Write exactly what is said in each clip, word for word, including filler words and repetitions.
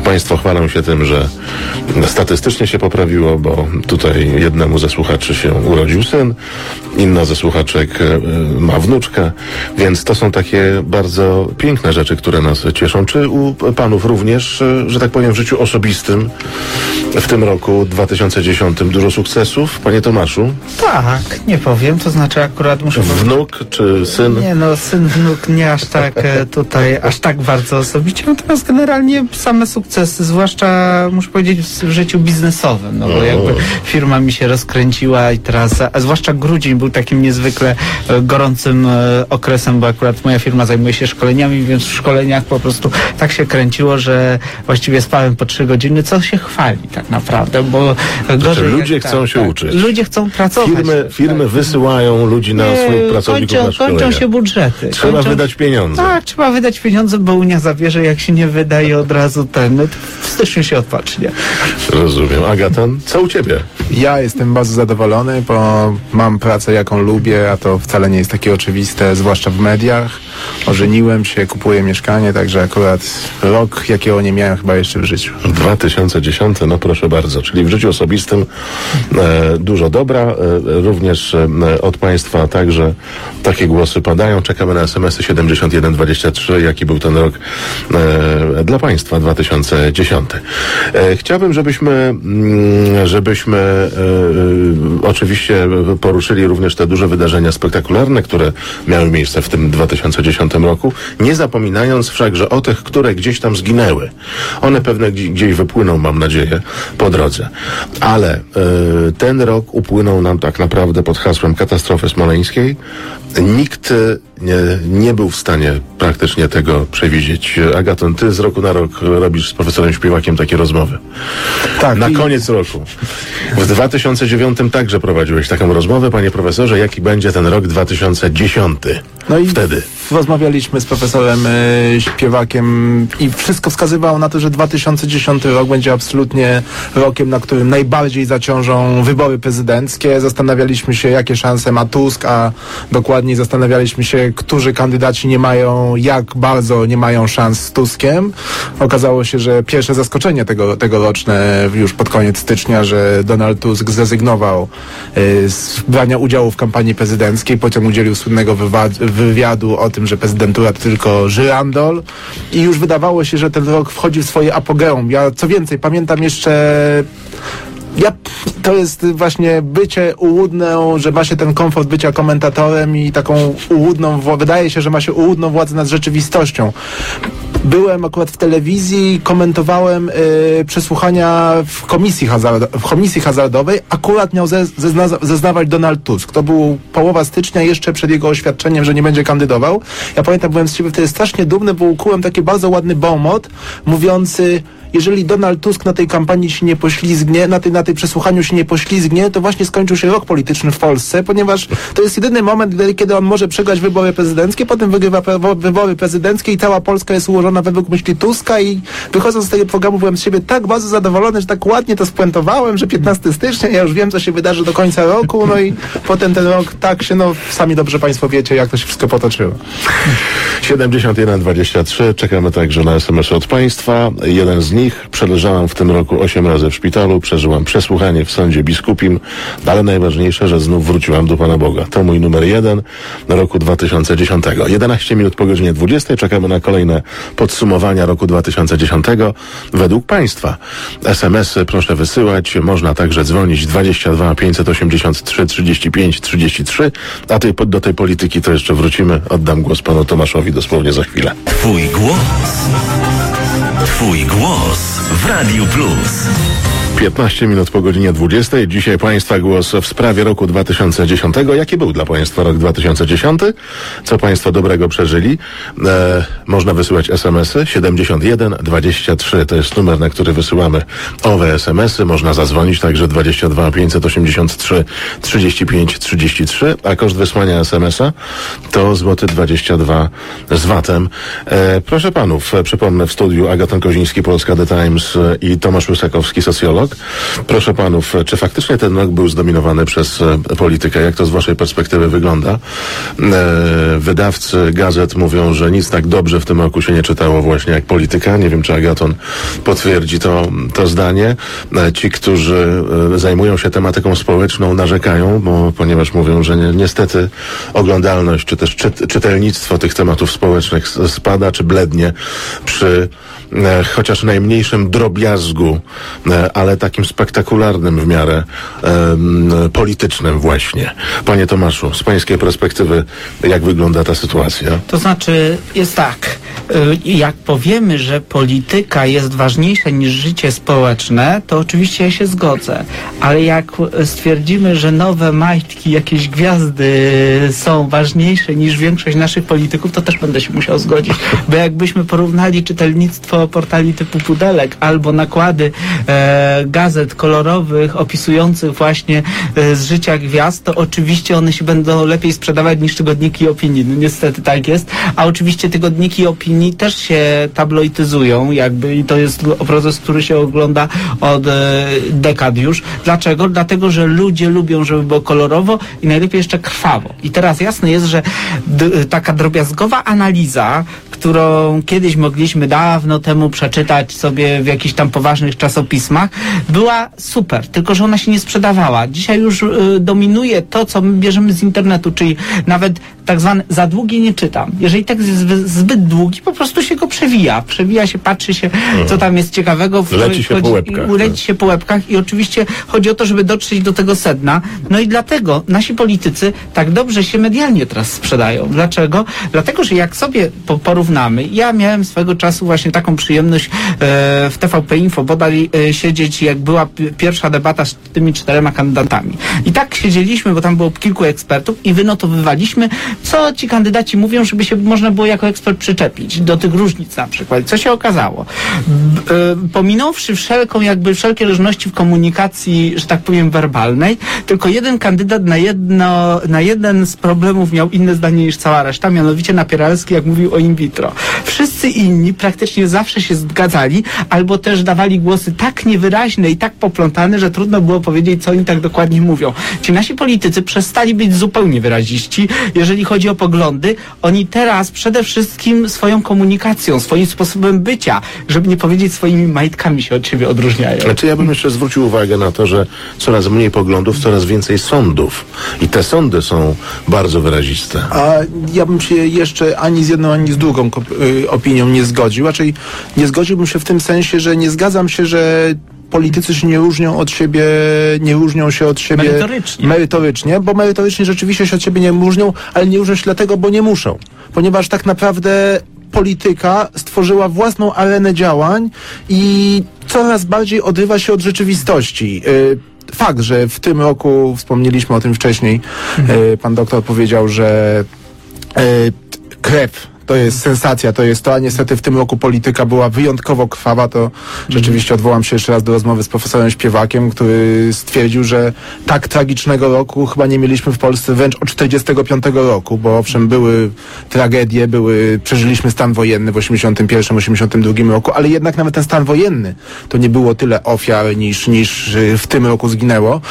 Państwo chwalą się tym, że statystycznie się poprawiło, bo tutaj jednemu ze słuchaczy się urodził syn, inna ze słuchaczek ma wnuczkę, więc to są takie bardzo piękne rzeczy, które nas cieszą. Czy u panów również, że tak powiem, w życiu osobistym w tym roku dwa tysiące dziesiątym dużo sukcesów, panie Tomaszu? Tak, nie powiem, to znaczy akurat muszę... Wnuk czy syn? Nie no, syn, wnuk nie aż tak tutaj, aż tak bardzo osobiście, natomiast generalnie same sukcesy, zwłaszcza muszę powiedzieć w życiu biznesowym, no bo jakby firma mi się rozkręciła i teraz, a zwłaszcza grudzień był takim niezwykle gorącym okresem, bo akurat moja firma zajmuje się szkoleniami, więc w szkoleniach po prostu tak się kręciło, że właściwie spałem po trzy godziny, co się chwali tak naprawdę, bo gorzej znaczy, ludzie jak, chcą tak, się tak, uczyć. Ludzie chcą pracować. Firmy, firmy tak. wysyłają ludzi na nie, swoich pracowników kończą, na szkolenia. Kończą się budżety. Trzeba kończą... wydać pieniądze. Tak, trzeba wydać pieniądze, bo Unia zabierze, jak się nie wydaje od razu ten, no, w styczniu się odpocznie. Rozumiem. Agatan, co u ciebie? Ja jestem bardzo zadowolony, bo mam pracę, jaką lubię, a to wcale nie jest takie oczywiste, zwłaszcza w mediach. Ożeniłem się, kupuję mieszkanie, także akurat rok, jakiego nie miałem chyba jeszcze w życiu. dwa tysiące dziesiąty, no proszę bardzo, czyli w życiu osobistym e, dużo dobra, e, również e, od państwa także takie głosy padają. Czekamy na es em esy siedemdziesiąt jeden dwadzieścia trzy. Jaki był ten rok e, dla państwa dwa tysiące dziesiąty? E, chciałbym, żebyśmy mm, żebyśmy e, e, oczywiście poruszyli również te duże wydarzenia spektakularne, które miały miejsce w tym dwa tysiące dziesiątym roku, nie zapominając wszakże o tych, które gdzieś tam zginęły. One pewnie gdzieś wypłyną, mam nadzieję, po drodze. Ale e, ten rok upłynął nam tak naprawdę pod hasłem katastrofy smoleńskiej. Nikt nie, nie był w stanie praktycznie tego przewidzieć. Agaton, ty z roku na rok robisz z profesorem Śpiewakiem takie rozmowy. Tak. Na i... koniec roku. W dwa tysiące dziewiątym także prowadziłeś taką rozmowę, panie profesorze, jaki będzie ten rok dwa tysiące dziesiąty. No i wtedy rozmawialiśmy z profesorem y, Śpiewakiem i wszystko wskazywało na to, że dwa tysiące dziesiąty rok będzie absolutnie rokiem, na którym najbardziej zaciążą wybory prezydenckie. Zastanawialiśmy się, jakie szanse ma Tusk, a dokładniej zastanawialiśmy się, którzy kandydaci nie mają, jak bardzo nie mają szans z Tuskiem. Okazało się, że pierwsze zaskoczenie tego, tegoroczne już pod koniec stycznia, że Donald Tusk zrezygnował y, z brania udziału w kampanii prezydenckiej, potem udzielił słynnego wywiadu o tym, że prezydentura to tylko żyrandol i już wydawało się, że ten rok wchodzi w swoje apogeum. Ja co więcej, pamiętam jeszcze Ja, to jest właśnie bycie ułudną, że ma się ten komfort bycia komentatorem i taką ułudną, wydaje się, że ma się ułudną władzę nad rzeczywistością. Byłem akurat w telewizji, komentowałem y, przesłuchania w komisji, hazard, w komisji hazardowej. Akurat miał ze, zezna, zeznawać Donald Tusk. To był połowa stycznia, jeszcze przed jego oświadczeniem, że nie będzie kandydował. Ja pamiętam, byłem z siebie wtedy strasznie dumny, bo ukułem taki bardzo ładny bonmot mówiący: jeżeli Donald Tusk na tej kampanii się nie poślizgnie, na tej, na tej przesłuchaniu się nie poślizgnie, to właśnie skończył się rok polityczny w Polsce, ponieważ to jest jedyny moment, kiedy on może przegrać wybory prezydenckie, potem wygrywa wybory prezydenckie i cała Polska jest ułożona według myśli Tuska i wychodząc z tego programu byłem z siebie tak bardzo zadowolony, że tak ładnie to spuentowałem, że piętnastego stycznia, ja już wiem, co się wydarzy do końca roku, no i potem ten rok tak się, no sami dobrze państwo wiecie, jak to się wszystko potoczyło. siedemdziesiąt jeden dwadzieścia trzy. Czekamy także na es em esy od państwa. Jeden z nich. Przeleżałam w tym roku osiem razy w szpitalu, przeżyłam przesłuchanie w sądzie biskupim, ale najważniejsze, że znów wróciłam do Pana Boga. To mój numer jeden roku dwa tysiące dziesiątego. jedenaście minut po godzinie dwudziestej. Czekamy na kolejne podsumowania roku dwa tysiące dziesiątego według państwa. es em esy proszę wysyłać. Można także dzwonić dwadzieścia dwa pięćset osiemdziesiąt trzy trzydzieści pięć trzydzieści trzy. A tej, do tej polityki to jeszcze wrócimy. Oddam głos panu Tomaszowi dosłownie za chwilę. Twój głos. Twój głos w Radiu Plus. piętnaście minut po godzinie dwudziestej. Dzisiaj państwa głos w sprawie roku dwa tysiące dziesiątego. Jaki był dla państwa rok dwa tysiące dziesiąty? Co państwo dobrego przeżyli? E, można wysyłać es em esy siedemdziesiąt jeden dwadzieścia trzy. To jest numer, na który wysyłamy owe es em esy. Można zadzwonić także dwadzieścia dwa pięćset osiemdziesiąt trzy trzydzieści pięć trzydzieści trzy. A koszt wysłania es em esa to złoty dwadzieścia dwa z vatem. E, proszę panów, przypomnę w studiu Agaton Koziński, Polska The Times i Tomasz Łysakowski, socjolog. rok. Proszę panów, czy faktycznie ten rok był zdominowany przez e, politykę? Jak to z waszej perspektywy wygląda? E, wydawcy gazet mówią, że nic tak dobrze w tym roku się nie czytało właśnie jak polityka. Nie wiem, czy Agaton potwierdzi to, to zdanie. E, ci, którzy e, zajmują się tematyką społeczną, narzekają, bo ponieważ mówią, że ni- niestety oglądalność, czy też czyt- czytelnictwo tych tematów społecznych s- spada, czy blednie przy e, chociaż najmniejszym drobiazgu, e, ale takim spektakularnym w miarę e, m, politycznym właśnie. Panie Tomaszu, z pańskiej perspektywy, jak wygląda ta sytuacja? To znaczy, jest tak, y, jak powiemy, że polityka jest ważniejsza niż życie społeczne, to oczywiście ja się zgodzę, ale jak stwierdzimy, że nowe majtki, jakieś gwiazdy są ważniejsze niż większość naszych polityków, to też będę się musiał zgodzić, bo jakbyśmy porównali czytelnictwo portali typu Pudelek albo nakłady e, gazet kolorowych opisujących właśnie e, z życia gwiazd, to oczywiście one się będą lepiej sprzedawać niż tygodniki opinii. No niestety tak jest, a oczywiście tygodniki opinii też się tabloidyzują jakby i to jest proces, który się ogląda od e, dekad już. Dlaczego? Dlatego, że ludzie lubią, żeby było kolorowo i najlepiej jeszcze krwawo. I teraz jasne jest, że d- taka drobiazgowa analiza, którą kiedyś mogliśmy dawno temu przeczytać sobie w jakichś tam poważnych czasopismach, była super, tylko że ona się nie sprzedawała. Dzisiaj już y, dominuje to, co my bierzemy z internetu, czyli nawet tak zwane za długie nie czytam. Jeżeli tekst jest zbyt, zbyt długi, po prostu się go przewija. Przewija się, patrzy się, co tam jest ciekawego. W, Leci się po łebkach. Leci się po łebkach i oczywiście chodzi o to, żeby dotrzeć do tego sedna. No i dlatego nasi politycy tak dobrze się medialnie teraz sprzedają. Dlaczego? Dlatego, że jak sobie po, porównamy, ja miałem swego czasu właśnie taką przyjemność e, w T V P Info bodaj e, siedzieć, jak była p- pierwsza debata z tymi czterema kandydatami. I tak siedzieliśmy, bo tam było kilku ekspertów i wynotowywaliśmy, co ci kandydaci mówią, żeby się można było jako ekspert przyczepić do tych różnic na przykład. Co się okazało? B- e, pominąwszy wszelką, jakby wszelkie różności w komunikacji, że tak powiem, werbalnej, tylko jeden kandydat na jedno, na jeden z problemów miał inne zdanie niż cała reszta, mianowicie Napieralski, jak mówił o in vitro. Wszyscy inni praktycznie zawsze się zgadzali, albo też dawali głosy tak niewyraźne i tak poplątane, że trudno było powiedzieć, co oni tak dokładnie mówią. Ci nasi politycy przestali być zupełnie wyraziści, jeżeli chodzi o poglądy. Oni teraz przede wszystkim swoją komunikacją, swoim sposobem bycia, żeby nie powiedzieć swoimi majtkami się od siebie odróżniają. Znaczy ja bym jeszcze zwrócił uwagę na to, że coraz mniej poglądów, coraz więcej sądów. I te sądy są bardzo wyraziste. A ja bym się jeszcze ani z jedną, ani z drugą kop- y, opinią nie zgodził. Raczej nie zgodziłbym się w tym sensie, że nie zgadzam się, że politycy się nie różnią od siebie, nie różnią się od siebie Merytorycznie. merytorycznie, bo merytorycznie rzeczywiście się od siebie nie różnią, ale nie różnią się dlatego, bo nie muszą. Ponieważ tak naprawdę polityka stworzyła własną arenę działań i coraz bardziej odrywa się od rzeczywistości. Y, Fakt, że w tym roku, wspomnieliśmy o tym wcześniej, mhm. y, pan doktor powiedział, że y, krew to jest sensacja, to jest to, a niestety w tym roku polityka była wyjątkowo krwawa, to mm. rzeczywiście odwołam się jeszcze raz do rozmowy z profesorem Śpiewakiem, który stwierdził, że tak tragicznego roku chyba nie mieliśmy w Polsce wręcz od czterdziestego piątego roku, bo owszem były tragedie, były, przeżyliśmy stan wojenny w osiemdziesiątym pierwszym osiemdziesiątym drugim roku, ale jednak nawet ten stan wojenny to nie było tyle ofiar niż, niż w tym roku zginęło.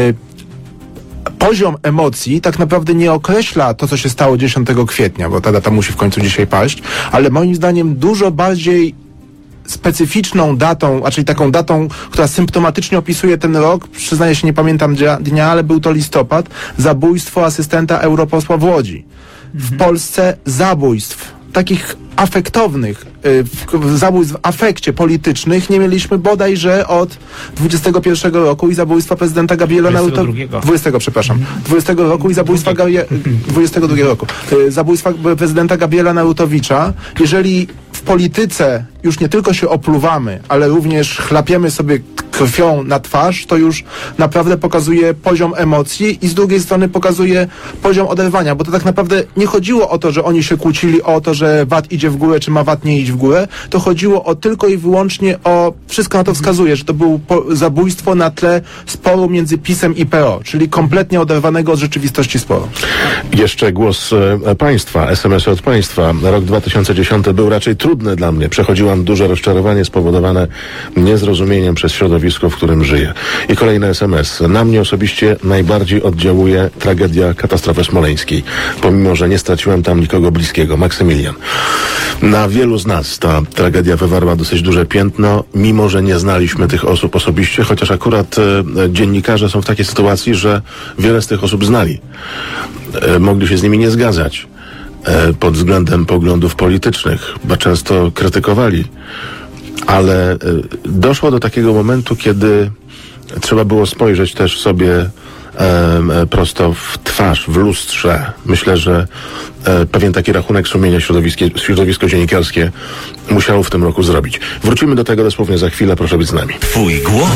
Poziom emocji tak naprawdę nie określa to, co się stało dziesiątego kwietnia, bo ta data musi w końcu dzisiaj paść, ale moim zdaniem dużo bardziej specyficzną datą, a czyli taką datą, która symptomatycznie opisuje ten rok, przyznaję się, nie pamiętam dnia, ale był to listopad, zabójstwo asystenta europosła w Łodzi. W mhm. Polsce zabójstw takich afektownych, y, zabójstw w afekcie politycznych nie mieliśmy bodajże od dwudziestego pierwszego roku i zabójstwa prezydenta Gabriela Narutowicza. dwudziestego, przepraszam. dwudziestego roku i zabójstwa Gabrie... dwudziestego drugiego roku. Y, zabójstwa prezydenta Gabriela Narutowicza. Jeżeli w polityce już nie tylko się opluwamy, ale również chlapiemy sobie krwią na twarz, to już naprawdę pokazuje poziom emocji i z drugiej strony pokazuje poziom oderwania, bo to tak naprawdę nie chodziło o to, że oni się kłócili o to, że V A T idzie w górę, czy ma V A T nie iść w górę, to chodziło o tylko i wyłącznie o, wszystko na to wskazuje, że to było po, zabójstwo na tle sporu między PiS-em i P O, czyli kompletnie oderwanego od rzeczywistości sporu. Jeszcze głos e, państwa, es em esy od państwa. Rok dwa tysiące dziesiąty był raczej trudny dla mnie. Przechodziłam duże rozczarowanie spowodowane niezrozumieniem przez środowisko środowisku, w którym żyję. I kolejny es em es. Na mnie osobiście najbardziej oddziałuje tragedia katastrofy smoleńskiej, pomimo że nie straciłem tam nikogo bliskiego. Maksymilian. Na wielu z nas ta tragedia wywarła dosyć duże piętno, mimo że nie znaliśmy tych osób osobiście, chociaż akurat e, dziennikarze są w takiej sytuacji, że wiele z tych osób znali. E, mogli się z nimi nie zgadzać e, pod względem poglądów politycznych, bo często krytykowali. Ale e, doszło do takiego momentu, kiedy trzeba było spojrzeć też sobie e, prosto w twarz, w lustrze. Myślę, że e, pewien taki rachunek sumienia środowisko dziennikarskie musiało w tym roku zrobić. Wrócimy do tego dosłownie za chwilę, proszę być z nami. Twój głos.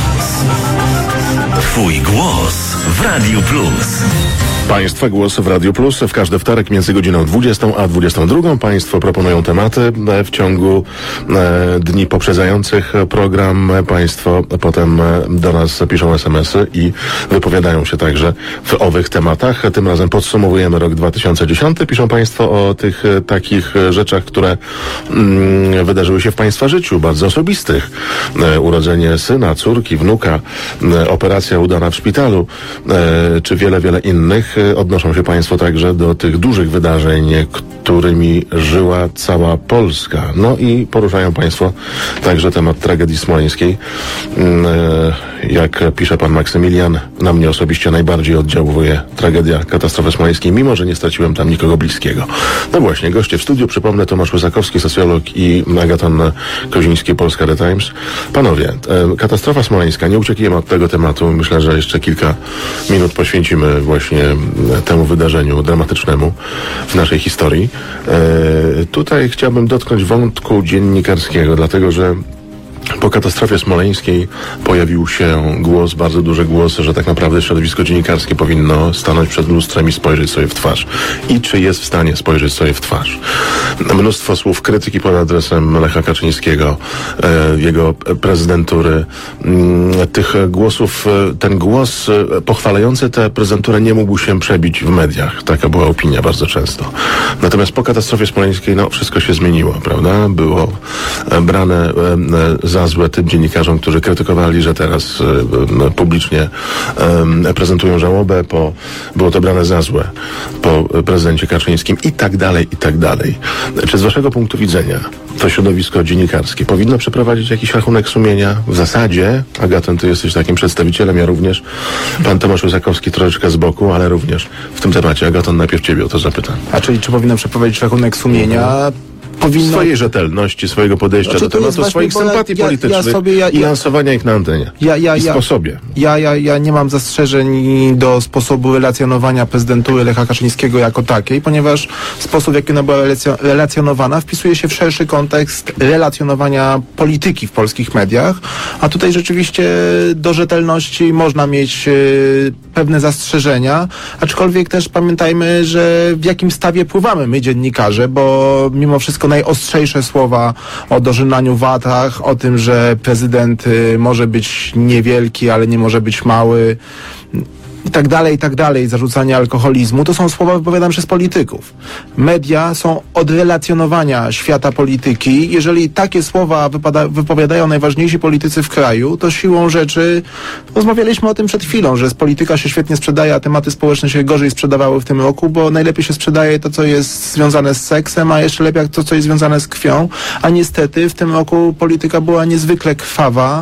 Twój głos w Radiu Plus. Państwa głos w Radiu Plus w każdy wtorek między godziną dwudziestą a dwudziestą drugą. Państwo proponują tematy w ciągu e, dni poprzedzających program. Państwo potem do nas piszą es em esy i wypowiadają się także w owych tematach. Tym razem podsumowujemy rok dwa tysiące dziesiąty. Piszą Państwo o tych e, takich rzeczach, które mm, wydarzyły się w Państwa życiu, bardzo osobistych. E, urodzenie syna, córki, wnuka, e, operacja udana w szpitalu, e, czy wiele, wiele innych. Odnoszą się Państwo także do tych dużych wydarzeń, którymi żyła cała Polska. No i poruszają Państwo także temat tragedii smoleńskiej. Jak pisze pan Maksymilian, na mnie osobiście najbardziej oddziałuje tragedia katastrofy smoleńskiej, mimo że nie straciłem tam nikogo bliskiego. No właśnie, goście w studiu, przypomnę, Tomasz Łysakowski, socjolog, i Agaton Koziński, Polska The Times. Panowie, katastrofa smoleńska, nie uciekniemy od tego tematu. Myślę, że jeszcze kilka minut poświęcimy właśnie temu wydarzeniu dramatycznemu w naszej historii. E, tutaj chciałbym dotknąć wątku dziennikarskiego, dlatego że po katastrofie smoleńskiej pojawił się głos, bardzo duży głos, że tak naprawdę środowisko dziennikarskie powinno stanąć przed lustrem i spojrzeć sobie w twarz. I czy jest w stanie spojrzeć sobie w twarz? Mnóstwo słów krytyki pod adresem Lecha Kaczyńskiego, e, jego prezydentury. E, tych głosów, e, ten głos e, pochwalający tę prezydenturę nie mógł się przebić w mediach. Taka była opinia bardzo często. Natomiast po katastrofie smoleńskiej, no, wszystko się zmieniło, prawda? Było e, brane e, za złe tym dziennikarzom, którzy krytykowali, że teraz e, publicznie e, prezentują żałobę, po, było to brane za złe po prezydencie Kaczyńskim i tak dalej, i tak dalej. Czy z waszego punktu widzenia to środowisko dziennikarskie powinno przeprowadzić jakiś rachunek sumienia? W zasadzie, Agaton, ty jesteś takim przedstawicielem, ja również, pan Tomasz Łysakowski troszeczkę z boku, ale również w tym temacie. Agaton, najpierw ciebie o to zapytam. A czyli czy powinno przeprowadzić rachunek sumienia? Mhm. Powinno... swojej rzetelności, swojego podejścia znaczy, do tematu, swoich sympatii ja, politycznych ja sobie, ja, i lansowania ich na antenie. Ja, ja, I ja, sposobie. Ja, ja, ja nie mam zastrzeżeń do sposobu relacjonowania prezydentury Lecha Kaczyńskiego jako takiej, ponieważ sposób, w jaki ona była relacjonowana, wpisuje się w szerszy kontekst relacjonowania polityki w polskich mediach, a tutaj rzeczywiście do rzetelności można mieć y, pewne zastrzeżenia, aczkolwiek też pamiętajmy, że w jakim stawie pływamy my, dziennikarze, bo mimo wszystko najostrzejsze słowa o dożynaniu watach, o tym, że prezydent y, może być niewielki, ale nie może być mały, i tak dalej, i tak dalej, zarzucanie alkoholizmu, to są słowa wypowiadane przez polityków. Media są od relacjonowania świata polityki. Jeżeli takie słowa wypada, wypowiadają najważniejsi politycy w kraju, to siłą rzeczy, rozmawialiśmy o tym przed chwilą, że polityka się świetnie sprzedaje, a tematy społeczne się gorzej sprzedawały w tym roku, bo najlepiej się sprzedaje to, co jest związane z seksem, a jeszcze lepiej to, co jest związane z krwią, a niestety w tym roku polityka była niezwykle krwawa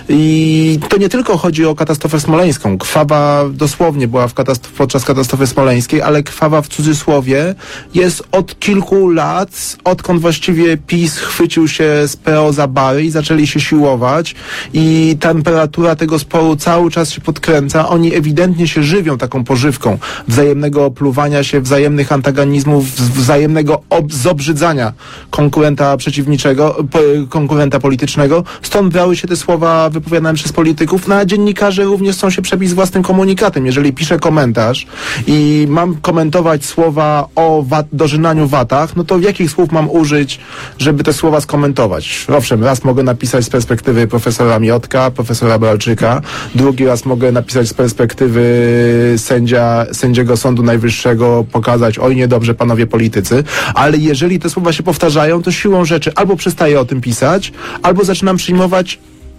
i to nie tylko chodzi o katastrofę smoleńską. Krwawa dosłownie była w katastrof- podczas katastrofy smoleńskiej, ale krwawa w cudzysłowie jest od kilku lat, odkąd właściwie PiS chwycił się z P O za bary i zaczęli się siłować i temperatura tego sporu cały czas się podkręca. Oni ewidentnie się żywią taką pożywką wzajemnego opluwania się, wzajemnych antagonizmów, wzajemnego ob- zobrzydzania konkurenta przeciwniczego, po, konkurenta politycznego. Stąd brały się te słowa wypowiadane przez polityków, no a dziennikarze również chcą się przebić z własnym komunikatem. Jeżeli piszę komentarz i mam komentować słowa o wat, dożynaniu watach, no to jakich słów mam użyć, żeby te słowa skomentować? Owszem, raz mogę napisać z perspektywy profesora Miotka, profesora Bralczyka, drugi raz mogę napisać z perspektywy sędzia, sędziego Sądu Najwyższego, pokazać, oj niedobrze panowie politycy, ale jeżeli te słowa się powtarzają, to siłą rzeczy albo przestaję o tym pisać, albo zaczynam przyjmować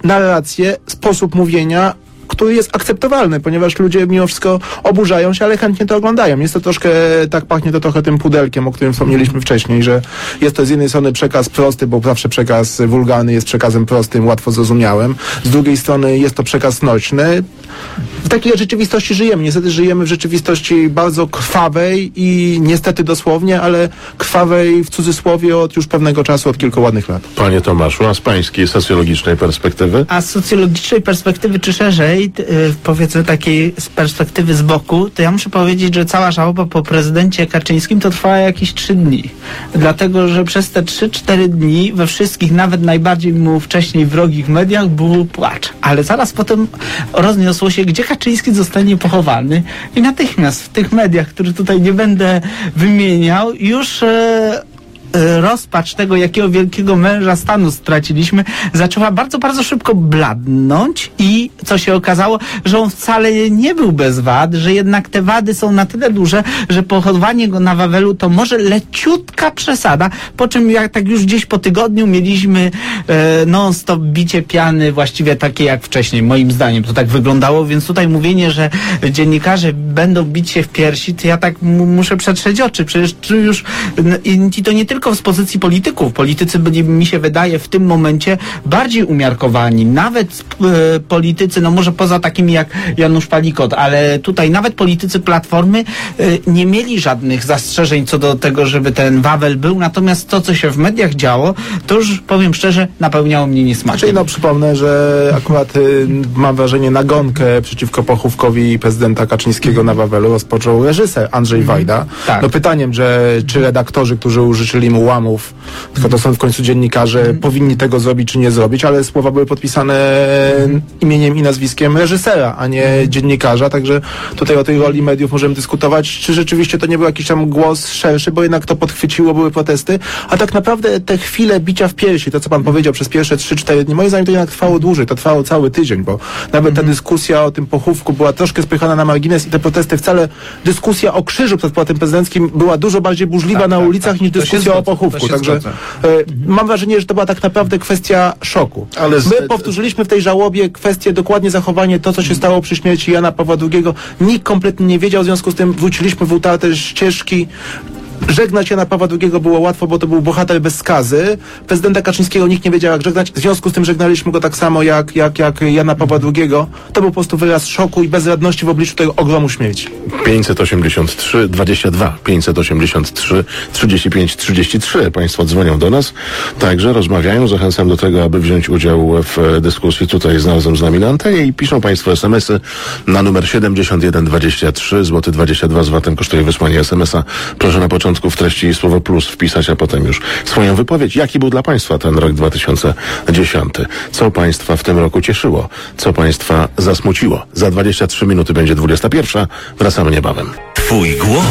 narrację, sposób mówienia, który jest akceptowalny, ponieważ ludzie mimo wszystko oburzają się, ale chętnie to oglądają. Jest to troszkę, tak pachnie to trochę tym pudelkiem, o którym wspomnieliśmy wcześniej, że jest to z jednej strony przekaz prosty, bo zawsze przekaz wulgarny jest przekazem prostym, łatwo zrozumiałym. Z drugiej strony jest to przekaz nośny. W takiej rzeczywistości żyjemy. Niestety żyjemy w rzeczywistości bardzo krwawej i niestety dosłownie, ale krwawej w cudzysłowie od już pewnego czasu, od kilku ładnych lat. Panie Tomaszu, a z pańskiej socjologicznej perspektywy? A z socjologicznej perspektywy, czy szerzej, t- y, powiedzmy takiej z perspektywy z boku, to ja muszę powiedzieć, że cała żałoba po prezydencie Kaczyńskim to trwała jakieś trzy dni. Dlatego, że przez te trzy cztery dni we wszystkich, nawet najbardziej mu wcześniej wrogich mediach był płacz. Ale zaraz potem rozniosło się, gdzie Kaczyński zostanie pochowany i natychmiast w tych mediach, które tutaj nie będę wymieniał, już e, rozpacz tego, jakiego wielkiego męża stanu straciliśmy, zaczęła bardzo, bardzo szybko bladnąć i co się okazało, że on wcale nie był bez wad, że jednak te wady są na tyle duże, że pochowanie go na Wawelu to może leciutka przesada, po czym jak tak już gdzieś po tygodniu mieliśmy e, non-stop bicie piany, właściwie takie jak wcześniej, moim zdaniem to tak wyglądało, więc tutaj mówienie, że dziennikarze będą bić się w piersi, to ja tak m- muszę przetrzeć oczy, przecież czy już n- i to nie tylko z pozycji polityków. Politycy byli, mi się wydaje, w tym momencie bardziej umiarkowani. Nawet e, politycy, no może poza takimi jak Janusz Palikot, ale tutaj nawet politycy Platformy e, nie mieli żadnych zastrzeżeń co do tego, żeby ten Wawel był. Natomiast to, co się w mediach działo, to już powiem szczerze, napełniało mnie niesmacznie. Znaczy, no przypomnę, że akurat y, mam wrażenie nagonkę przeciwko pochówkowi prezydenta Kaczyńskiego na Wawelu rozpoczął reżyser Andrzej Wajda. Tak. No pytaniem, że czy redaktorzy, którzy użyczyli mu łamów, tylko to są w końcu dziennikarze, mm. powinni tego zrobić czy nie zrobić, ale słowa były podpisane mm. imieniem i nazwiskiem reżysera, a nie mm. dziennikarza, także tutaj o tej roli mediów możemy dyskutować, czy rzeczywiście to nie był jakiś tam głos szerszy, bo jednak to podchwyciło, były protesty, a tak naprawdę te chwile bicia w piersi, to co pan powiedział przez pierwsze trzy cztery dni, moim zdaniem to jednak trwało dłużej, to trwało cały tydzień, bo nawet ta dyskusja o tym pochówku była troszkę spychana na margines i te protesty wcale, dyskusja o krzyżu przed Pałacem Prezydenckim była dużo bardziej burzliwa tak, na tak, ulicach tak. niż To dyskusja o pochówku, także e, mam wrażenie, że to była tak naprawdę kwestia szoku. Ale z... My powtórzyliśmy w tej żałobie kwestię dokładnie zachowanie to, co się stało przy śmierci Jana Pawła drugiego. Nikt kompletnie nie wiedział, w związku z tym wróciliśmy w utarte ścieżki. Żegnać Jana Pawła drugiego było łatwo, bo to był bohater bez skazy. Prezydenta Kaczyńskiego nikt nie wiedział, jak żegnać. W związku z tym żegnaliśmy go tak samo jak, jak, jak Jana Pawła drugiego. To był po prostu wyraz szoku i bezradności w obliczu tego ogromu śmierci. pięćset osiemdziesiąt trzy dwadzieścia dwa, pięćset osiemdziesiąt trzy trzydzieści pięć trzydzieści trzy. Państwo dzwonią do nas, także rozmawiają. Zachęcam do tego, aby wziąć udział w dyskusji tutaj znalazłem z nami na antenie i piszą Państwo es em esy na numer siedemdziesiąt jeden dwadzieścia trzy, złoty dwadzieścia dwa z VAT-em kosztuje wysłanie es em esa. Proszę na początku w treści słowo plus wpisać, a potem już swoją wypowiedź. Jaki był dla Państwa ten rok dwa tysiące dziesiąty? Co Państwa w tym roku cieszyło? Co Państwa zasmuciło? Za dwadzieścia trzy minuty będzie dwudziesta pierwsza. Wracamy niebawem. Twój głos.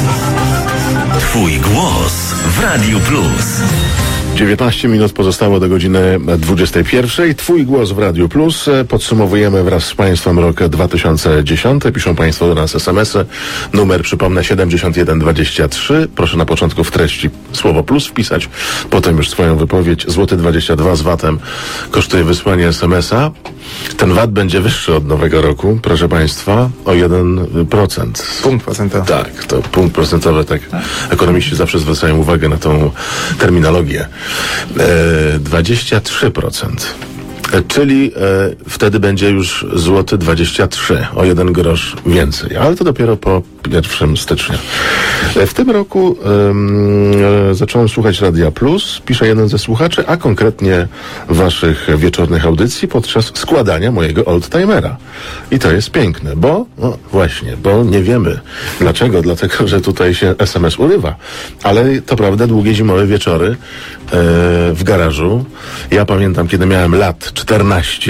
Twój głos w Radiu Plus. dziewiętnaście minut pozostało do godziny dwudziestej pierwszej. Twój głos w Radiu Plus. Podsumowujemy wraz z Państwem rok dwa tysiące dziesiąty. Piszą Państwo do nas es em esy. Numer, przypomnę, siedemdziesiąt jeden dwadzieścia trzy. Proszę na początku w treści słowo plus wpisać. Potem już swoją wypowiedź. Złoty dwadzieścia dwa z VAT-em kosztuje wysłanie es em esa. Ten vat będzie wyższy od nowego roku, proszę Państwa, o jeden procent. Punkt procentowy. Tak, to punkt procentowy, tak. Ekonomiści zawsze zwracają uwagę na tą terminologię. E, dwadzieścia trzy procent. Czyli e, wtedy będzie już złoty dwadzieścia trzy, o jeden grosz więcej, ale to dopiero po pierwszego stycznia. E, w tym roku e, zacząłem słuchać Radia Plus, pisze jeden ze słuchaczy, a konkretnie waszych wieczornych audycji podczas składania mojego oldtimera. I to jest piękne, bo, no właśnie, bo nie wiemy dlaczego, dlatego, że tutaj się es em es urywa, ale to prawda, długie zimowe wieczory e, w garażu. Ja pamiętam, kiedy miałem lat czternaście,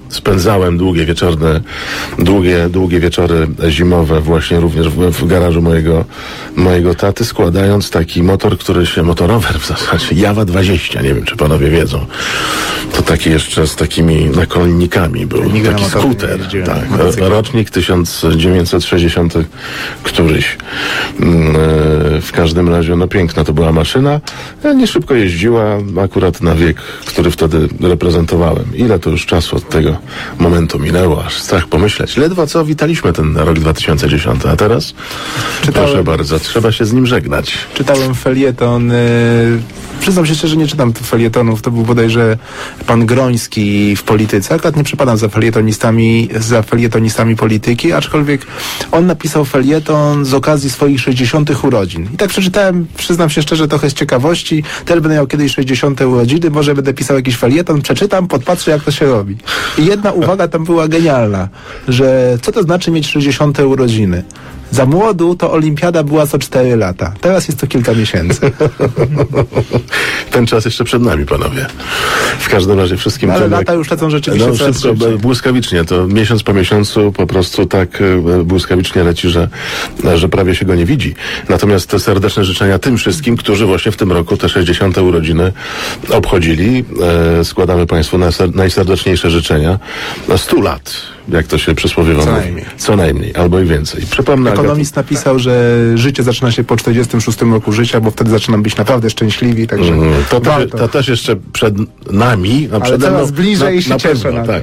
spędzałem długie wieczorne, długie, długie wieczory zimowe właśnie również w, w garażu mojego, mojego taty, składając taki motor, który się, motorower w zasadzie, Jawa dwadzieścia, nie wiem czy panowie wiedzą. To taki jeszcze z takimi nakolnikami był, Nigdy taki na motorze nie skuter, jeździłem. tak, Motocykl. rocznik tysiąc dziewięćset sześćdziesiąty któryś. Mm, e, W każdym razie, no piękna to była maszyna, e, nie szybko jeździła, akurat na wiek, który wtedy reprezentowałem. Ile to już czasu od tego momentu minęło, aż strach pomyśleć. Ledwo co witaliśmy ten rok dwa tysiące dziesiąty, a teraz, Czytałem- proszę bardzo, trzeba się z nim żegnać. Czytałem felieton. Y, przyznam się szczerze, nie czytam tu felietonów. To był bodajże pan Groński w polityce. Akurat nie przepadam za felietonistami, za felietonistami polityki, aczkolwiek on napisał felieton z okazji swoich sześćdziesiątych urodzin. I tak przeczytałem, przyznam się szczerze, trochę z ciekawości. Też będę miał kiedyś sześćdziesiąte urodziny, może będę pisał jakiś felieton, przeczytam, podpatrzę, jak to się robi. I jedna uwaga tam była genialna, że co to znaczy mieć sześćdziesiąte urodziny? Za młodu to olimpiada była co cztery lata. Teraz jest to kilka miesięcy. Ten czas jeszcze przed nami, panowie. W każdym razie wszystkim... Ale tym, lata jak- już lecą rzeczywiście no, coraz szybko, szybciej. błyskawicznie, to miesiąc po miesiącu po prostu tak e, błyskawicznie leci, że, że prawie się go nie widzi. Natomiast te serdeczne życzenia tym wszystkim, którzy właśnie w tym roku te sześćdziesiąte urodziny obchodzili. E, składamy Państwu najser- najserdeczniejsze życzenia. Na stu lat, jak to się przysłowiowo Co mówi. najmniej. Co najmniej, albo i więcej. Przypomnę, Ekonomist napisał, że życie zaczyna się po czterdziestym szóstym roku życia, bo wtedy zaczynam być naprawdę szczęśliwi, także Mm, To, też, warto. to też jeszcze przed nami, a przede coraz mną bliżej na, się na cieszę pewno, na to. tak.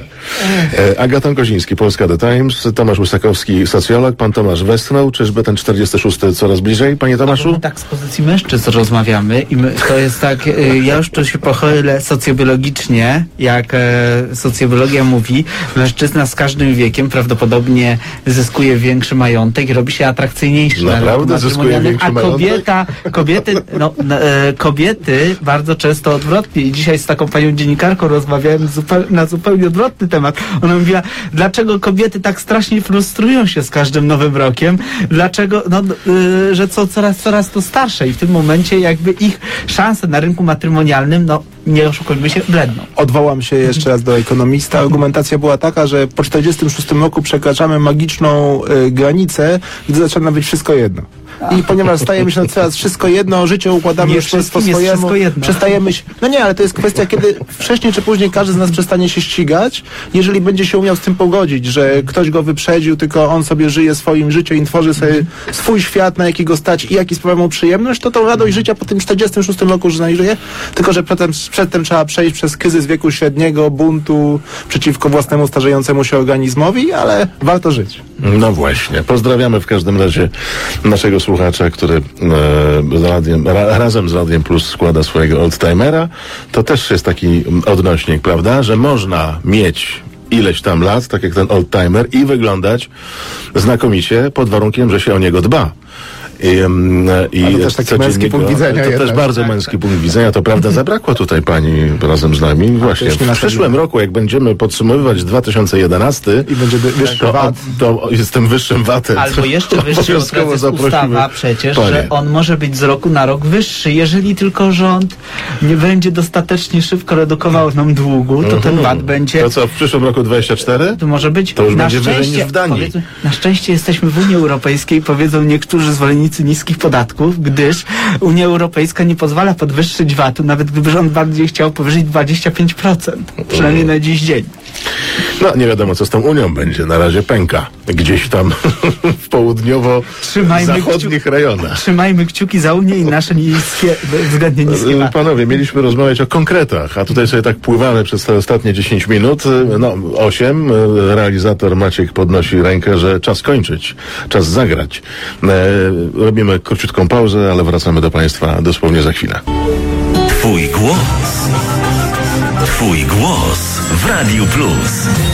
E, Agaton Koziński, Polska The Times, Tomasz Łysakowski, socjolog, pan Tomasz Westchnął, czyżby ten czterdziesty szósty coraz bliżej, panie Tomaszu? My tak z pozycji mężczyzn rozmawiamy i my, to jest tak, y, ja już tu się pochylę socjobiologicznie, jak e, socjologia mówi, mężczyzna z każdym wiekiem prawdopodobnie zyskuje większy majątek i robi się atrakcyjniejszy na Naprawdę? rynku Zyskuje matrymonialnym, większy a majątek? kobieta, kobiety, no, n- e, kobiety bardzo często odwrotnie i dzisiaj z taką panią dziennikarką rozmawiałem zupeł, na zupełnie odwrotny temat. Ona mówiła, dlaczego kobiety tak strasznie frustrują się z każdym nowym rokiem, dlaczego, no, y, że są coraz, coraz to starsze i w tym momencie jakby ich szanse na rynku matrymonialnym, no nie oszukujmy się, bledną. Odwołam się jeszcze raz do ekonomista. Argumentacja była taka, że po czterdziestym szóstym roku przekraczamy magiczną y, granicę, gdy zaczyna być wszystko jedno. I ponieważ stajemy się na coraz wszystko jedno, życie układamy Nie już po wszystkim jest swojemu. wszystko jedno. Przestajemy się. No nie, ale to jest kwestia, kiedy wcześniej czy później każdy z nas przestanie się ścigać, jeżeli będzie się umiał z tym pogodzić, że ktoś go wyprzedził, tylko on sobie żyje swoim życiem i tworzy sobie swój świat, na jaki go stać i jaki sprawia mu przyjemność, to tą radość życia po tym czterdziestym szóstym roku już znajdzie. Tylko że przedtem, przedtem trzeba przejść przez kryzys wieku średniego, buntu przeciwko własnemu starzejącemu się organizmowi, ale warto żyć. No właśnie. Pozdrawiamy w każdym razie naszego słuchacza, który e, z radiem, ra, razem z Radiem Plus składa swojego oldtimera. To też jest taki odnośnik, prawda, że można mieć ileś tam lat, tak jak ten oldtimer, i wyglądać znakomicie pod warunkiem, że się o niego dba. I, em, i Ale to też taki codziennie męski punkt go- widzenia To jednak. też bardzo męski punkt widzenia. To prawda, zabrakło tutaj pani razem z nami. Właśnie już nie w przyszłym następny. roku, jak będziemy podsumowywać dwa tysiące jedenasty, I będzie wy- wyższy to, V A T. to jestem wyższym V A T-em. Albo jeszcze wyższy, bo Obowiązkowo teraz jest zaprosimy ustawa przecież, panie. że on może być z roku na rok wyższy. Jeżeli tylko rząd nie będzie dostatecznie szybko redukował nam długu, to ten V A T będzie... To co, w przyszłym roku dwadzieścia cztery? To może być. To już na będzie wyżej szczęście, niż w Danii. powiedzmy, na szczęście jesteśmy w Unii Europejskiej, powiedzą niektórzy zwolennicy niskich podatków, gdyż Unia Europejska nie pozwala podwyższyć V A T-u, nawet gdyby rząd bardziej chciał powyżej dwadzieścia pięć procent. Przynajmniej na dziś dzień. No, nie wiadomo, co z tą Unią będzie. Na razie pęka. Gdzieś tam w południowo-zachodnich rejonach. Trzymajmy kciuki za Unię i nasze niskie, względnie niskie V A T. Panowie, mieliśmy rozmawiać o konkretach, a tutaj sobie tak pływamy przez te ostatnie dziesięć minut. No, osiem. Realizator Maciek podnosi rękę, że czas kończyć, czas zagrać. E, robimy króciutką pauzę, ale wracamy do Państwa dosłownie za chwilę. Twój głos. Twój głos w Radiu Plus.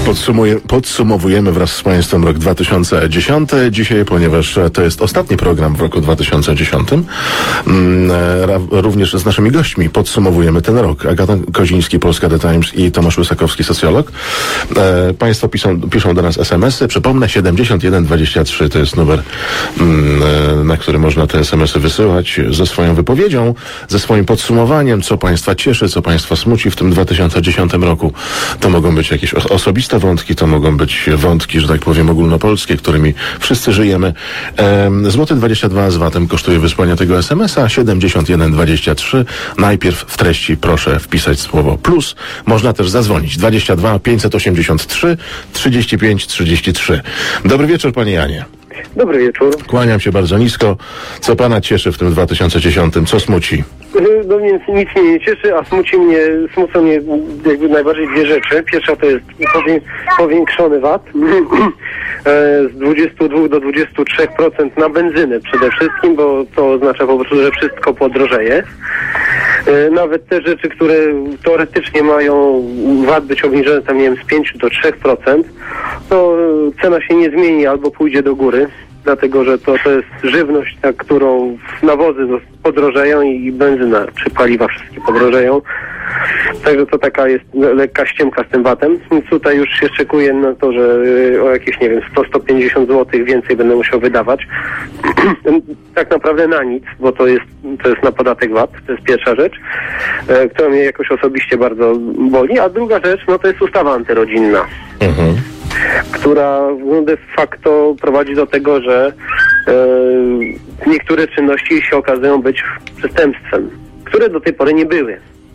Podsumuję, podsumowujemy wraz z Państwem rok dwa tysiące dziesiąty dzisiaj, ponieważ to jest ostatni program w roku dwa tysiące dziesiątym. Również z naszymi gośćmi podsumowujemy ten rok. Agata Koziński, Polska The Times i Tomasz Łysakowski, socjolog. Państwo piszą, piszą do nas es em esy. Przypomnę, siedemdziesiąt jeden dwadzieścia trzy to jest numer, na który można te es em esy wysyłać ze swoją wypowiedzią, ze swoim podsumowaniem, co Państwa cieszy, co Państwa smuci w tym dwa tysiące dziesiątym roku. To mogą być jakieś osobiste wątki, to mogą być wątki, że tak powiem, ogólnopolskie, którymi wszyscy żyjemy. Złoty dwadzieścia dwa z vatem kosztuje wysłanie tego es em esa. siedemdziesiąt jeden dwadzieścia trzy. Najpierw w treści proszę wpisać słowo plus. Można też zadzwonić. dwadzieścia dwa pięćset osiemdziesiąt trzy trzydzieści pięć trzydzieści trzy. Dobry wieczór, panie Janie. Dobry wieczór. Kłaniam się bardzo nisko. Co pana cieszy w tym dwa tysiące dziesiątym? Co smuci? No więc nic mnie nie cieszy, a smuci mnie, smucą mnie jakby najbardziej dwie rzeczy. Pierwsza to jest powię, powiększony vat z dwudziestu dwóch do dwudziestu trzech procent na benzynę przede wszystkim, bo to oznacza po prostu, że wszystko podrożeje. Nawet te rzeczy, które teoretycznie mają vat być obniżone tam, nie wiem, z pięciu do trzech procent, to cena się nie zmieni albo pójdzie do góry. Dlatego, że to, to jest żywność, na którą nawozy podrożeją i benzyna czy paliwa wszystkie podrożeją. Także to taka jest lekka ściemka z tym vatem. Więc tutaj już się szykuje na to, że o jakieś, nie wiem, sto do stu pięćdziesięciu złotych więcej będę musiał wydawać. Tak naprawdę na nic, bo to jest, to jest na podatek vat. To jest pierwsza rzecz, e, która mnie jakoś osobiście bardzo boli. A druga rzecz, no to jest ustawa antyrodzinna. Mhm. Która no, de facto prowadzi do tego, że e, niektóre czynności się okazują być przestępstwem, które do tej pory nie były.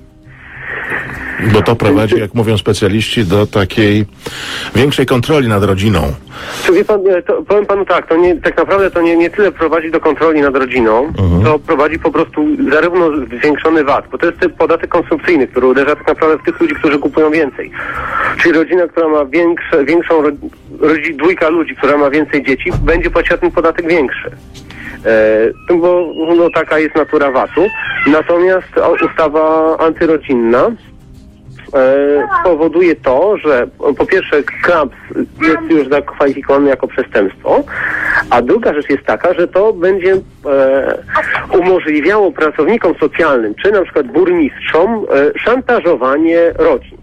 Bo to prowadzi, jak mówią specjaliści, do takiej większej kontroli nad rodziną. Czy wie pan, to, powiem panu tak, to nie, tak naprawdę to nie, nie tyle prowadzi do kontroli nad rodziną, uh-huh. to prowadzi po prostu zarówno zwiększony vat, bo to jest podatek konsumpcyjny, który uderza tak naprawdę w tych ludzi, którzy kupują więcej. Czyli rodzina, która ma większe, większą, rodzi, dwójka ludzi, która ma więcej dzieci, będzie płaciła ten podatek większy. E, bo no, taka jest natura vatu. Natomiast ustawa antyrodzinna spowoduje to, że po pierwsze kraps jest już zakwalifikowany jako przestępstwo, a druga rzecz jest taka, że to będzie e, umożliwiało pracownikom socjalnym, czy na przykład burmistrzom, e, szantażowanie rodzin.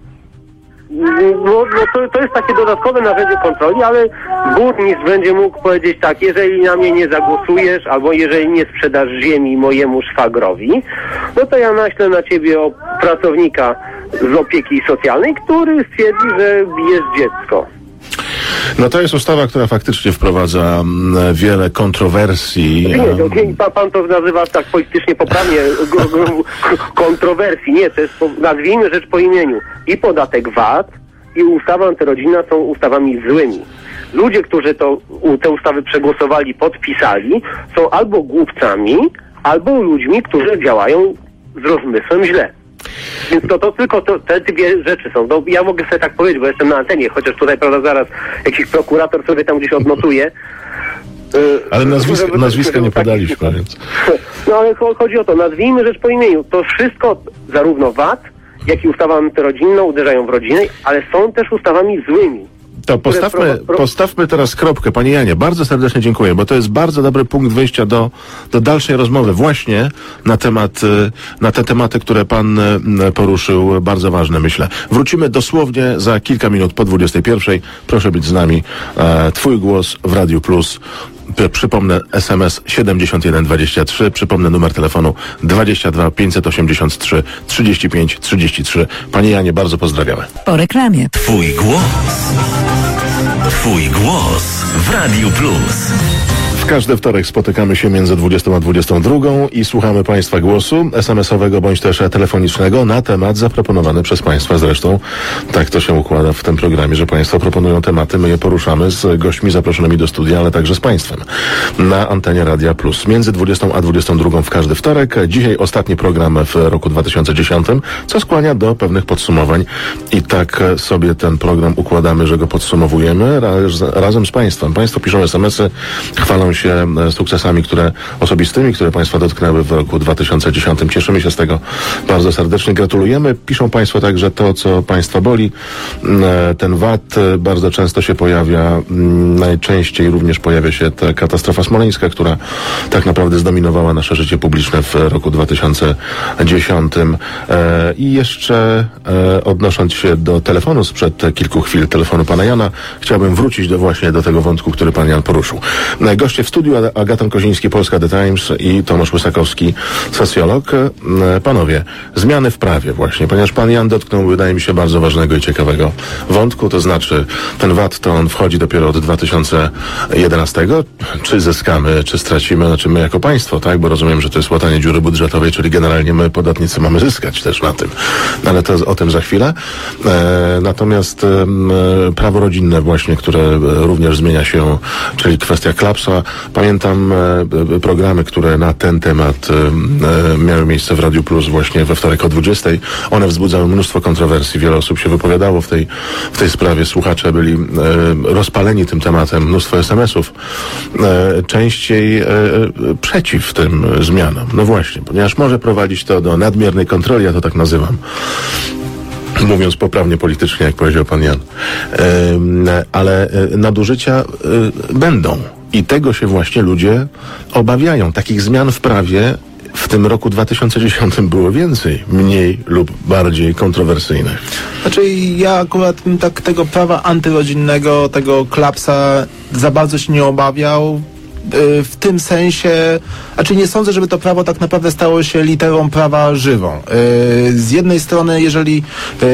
No, no to, to jest takie dodatkowe narzędzie kontroli, ale burmistrz będzie mógł powiedzieć tak, jeżeli na mnie nie zagłosujesz, albo jeżeli nie sprzedasz ziemi mojemu szwagrowi, no to ja naślę na ciebie o pracownika z opieki socjalnej, który stwierdzi, że bijesz dziecko. No to jest ustawa, która faktycznie wprowadza m, wiele kontrowersji. Nie, nie, pan, pan to nazywa tak politycznie poprawnie g, g, kontrowersji. Nie, to jest, nazwijmy rzecz po imieniu. I podatek vat, i ustawa antyrodzinna są ustawami złymi. Ludzie, którzy to, te ustawy przegłosowali, podpisali, są albo głupcami, albo ludźmi, którzy działają z rozmysłem źle. Więc to, to tylko to, te dwie rzeczy są. No, ja mogę sobie tak powiedzieć, bo jestem na antenie, chociaż tutaj, prawda, zaraz jakiś prokurator sobie tam gdzieś odnotuje. Ale nazwiska, żeby, nazwiska nie podaliśmy, więc... No ale chodzi o to, nazwijmy rzecz po imieniu. To wszystko, zarówno vat, jak i ustawa antyrodzinna uderzają w rodzinę, ale są też ustawami złymi. To postawmy, postawmy teraz kropkę. Panie Janie, bardzo serdecznie dziękuję, bo to jest bardzo dobry punkt wyjścia do, do dalszej rozmowy właśnie na temat, na te tematy, które pan poruszył, bardzo ważne, myślę. Wrócimy dosłownie za kilka minut po dwudziestej pierwszej. Proszę być z nami. E, twój głos w Radiu Plus. Przypomnę es em es siedemdziesiąt jeden dwadzieścia trzy, przypomnę numer telefonu dwadzieścia dwa pięćset osiemdziesiąt trzy trzydzieści pięć trzydzieści trzy. Panie Janie, bardzo pozdrawiamy. Po reklamie. Twój głos. Twój głos w Radiu Plus. W każdy wtorek spotykamy się między dwudziestą a dwudziestą drugą i słuchamy Państwa głosu es em esowego bądź też telefonicznego na temat zaproponowany przez Państwa. Zresztą tak to się układa w tym programie, że Państwo proponują tematy, my je poruszamy z gośćmi zaproszonymi do studia, ale także z Państwem na antenie Radia Plus. Między dwudziestą a dwudziestą drugą w każdy wtorek. Dzisiaj ostatni program w roku dwa tysiące dziesiątym, co skłania do pewnych podsumowań i tak sobie ten program układamy, że go podsumowujemy raz, razem z Państwem. Państwo piszą es em esy, chwalą cieszą się sukcesami, które osobistymi, które państwa dotknęły w roku dwa tysiące dziesiątym. Cieszymy się z tego bardzo serdecznie. Gratulujemy. Piszą państwo także to, co państwa boli. Ten V A T bardzo często się pojawia. Najczęściej również pojawia się ta katastrofa smoleńska, która tak naprawdę zdominowała nasze życie publiczne w roku dwa tysiące dziesiątym. I jeszcze odnosząc się do telefonu sprzed kilku chwil, telefonu pana Jana, chciałbym wrócić do właśnie do tego wątku, który pan Jan poruszył. Goście w studiu Agata Koziński, Polska The Times i Tomasz Łysakowski, socjolog. Panowie, zmiany w prawie właśnie, ponieważ pan Jan dotknął, wydaje mi się, bardzo ważnego i ciekawego wątku, to znaczy ten V A T to on wchodzi dopiero od dwa tysiące jedenastego. Czy zyskamy, czy stracimy, znaczy my jako państwo, tak? Bo rozumiem, że to jest łatanie dziury budżetowej, czyli generalnie my, podatnicy, mamy zyskać też na tym. Ale to o tym za chwilę. E, natomiast e, prawo rodzinne właśnie, które również zmienia się, czyli kwestia klapsa. Pamiętam e, programy, które na ten temat e, miały miejsce w Radiu Plus właśnie we wtorek o dwudziestej. One wzbudzały mnóstwo kontrowersji. Wiele osób się wypowiadało w tej, w tej sprawie. Słuchacze byli e, rozpaleni tym tematem. Mnóstwo es em esów. E, częściej e, przeciw tym zmianom. No właśnie, ponieważ może prowadzić to do nadmiernej kontroli, ja to tak nazywam. Mówiąc poprawnie politycznie, jak powiedział pan Jan. E, ale nadużycia e, będą. I tego się właśnie ludzie obawiają. Takich zmian w prawie w tym roku dwa tysiące dziesiątym było więcej, mniej lub bardziej kontrowersyjnych. Znaczy ja akurat bym tak tego prawa antyrodzinnego, tego klapsa za bardzo się nie obawiał. W tym sensie, znaczy nie sądzę, żeby to prawo tak naprawdę stało się literą prawa żywą. Z jednej strony, jeżeli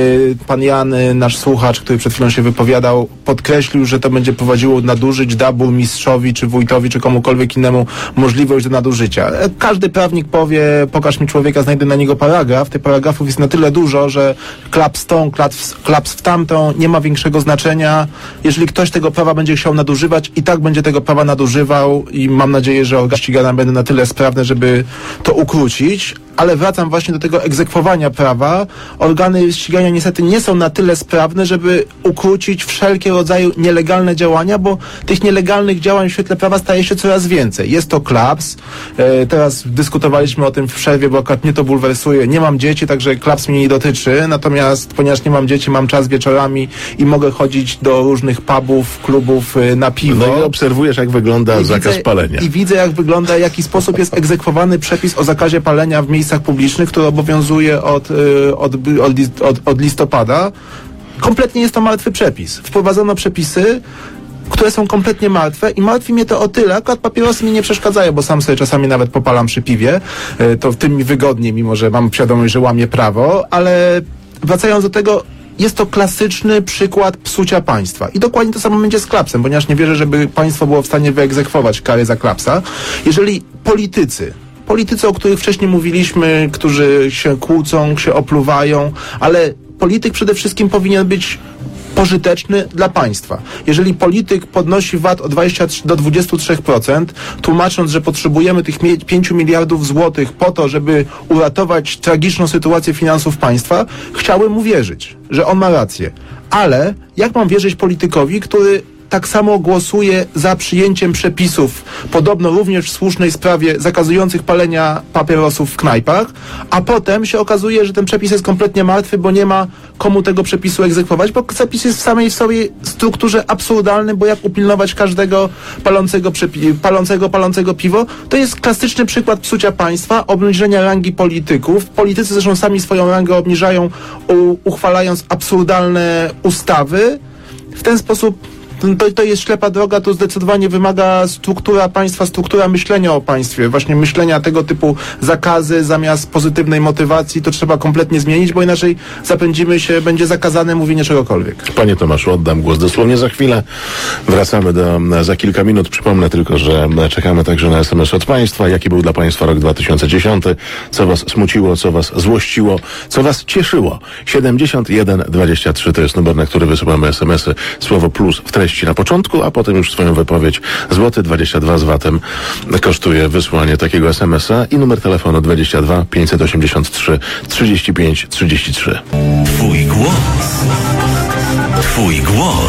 pan Jan, nasz słuchacz, który przed chwilą się wypowiadał, podkreślił, że to będzie prowadziło do nadużyć, da burmistrzowi, czy wójtowi, czy komukolwiek innemu możliwość do nadużycia. Każdy prawnik powie, pokaż mi człowieka, znajdę na niego paragraf. Tych paragrafów jest na tyle dużo, że klaps tą, klaps, klaps w tamtą, nie ma większego znaczenia. Jeżeli ktoś tego prawa będzie chciał nadużywać, i tak będzie tego prawa nadużywał, i mam nadzieję, że organy ścigania będą na tyle sprawne, żeby to ukrócić. Ale wracam właśnie do tego egzekwowania prawa. Organy ścigania niestety nie są na tyle sprawne, żeby ukrócić wszelkie rodzaje nielegalne działania, bo tych nielegalnych działań w świetle prawa staje się coraz więcej. Jest to klaps. E, teraz dyskutowaliśmy o tym w przerwie, bo akurat mnie to bulwersuje. Nie mam dzieci, także klaps mnie nie dotyczy. Natomiast ponieważ nie mam dzieci, mam czas wieczorami i mogę chodzić do różnych pubów, klubów e, na piwo. No i obserwujesz, jak wygląda I zakaz widzę, palenia. I widzę, jak wygląda, w jaki sposób jest egzekwowany przepis o zakazie palenia w miejscach publicznych, który obowiązuje od, od, od, od, od listopada. Kompletnie jest to martwy przepis. Wprowadzono przepisy, które są kompletnie martwe i martwi mnie to o tyle, akurat papierosy mi nie przeszkadzają, bo sam sobie czasami nawet popalam przy piwie, to w tym mi wygodnie, mimo że mam świadomość, że łamię prawo, ale wracając do tego, jest to klasyczny przykład psucia państwa. I dokładnie to samo będzie z klapsem, ponieważ nie wierzę, żeby państwo było w stanie wyegzekwować kary za klapsa. Jeżeli politycy Politycy, o których wcześniej mówiliśmy, którzy się kłócą, się opluwają, ale polityk przede wszystkim powinien być pożyteczny dla państwa. Jeżeli polityk podnosi V A T o dwadzieścia do dwudziestu trzech procent, tłumacząc, że potrzebujemy tych pięciu miliardów złotych po to, żeby uratować tragiczną sytuację finansów państwa, chciałbym mu wierzyć, że on ma rację. Ale jak mam wierzyć politykowi, który tak samo głosuje za przyjęciem przepisów, podobno również w słusznej sprawie, zakazujących palenia papierosów w knajpach, a potem się okazuje, że ten przepis jest kompletnie martwy, bo nie ma komu tego przepisu egzekwować, bo przepis jest w samej sobie strukturze absurdalny, bo jak upilnować każdego palącego, palącego, palącego piwo, to jest klasyczny przykład psucia państwa, obniżenia rangi polityków. Politycy zresztą sami swoją rangę obniżają, u, uchwalając absurdalne ustawy. W ten sposób To, to jest ślepa droga, to zdecydowanie wymaga struktura państwa, struktura myślenia o państwie, właśnie myślenia tego typu zakazy zamiast pozytywnej motywacji, to trzeba kompletnie zmienić, bo inaczej zapędzimy się, będzie zakazane mówienie czegokolwiek. Panie Tomaszu, oddam głos dosłownie za chwilę. Wracamy do, za kilka minut. Przypomnę tylko, że czekamy także na es em es od państwa. Jaki był dla państwa rok dwa tysiące dziesiąty? Co was smuciło, co was złościło, co was cieszyło? siedemdziesiąt jeden dwadzieścia trzy to jest numer, na który wysyłamy es em esy. Słowo plus w treści na początku, a potem już swoją wypowiedź. Złoty dwadzieścia dwa z V A T-em kosztuje wysłanie takiego es emesa i numer telefonu dwadzieścia dwa pięćset osiemdziesiąt trzy trzydzieści pięć trzydzieści trzy. Twój głos. Twój głos w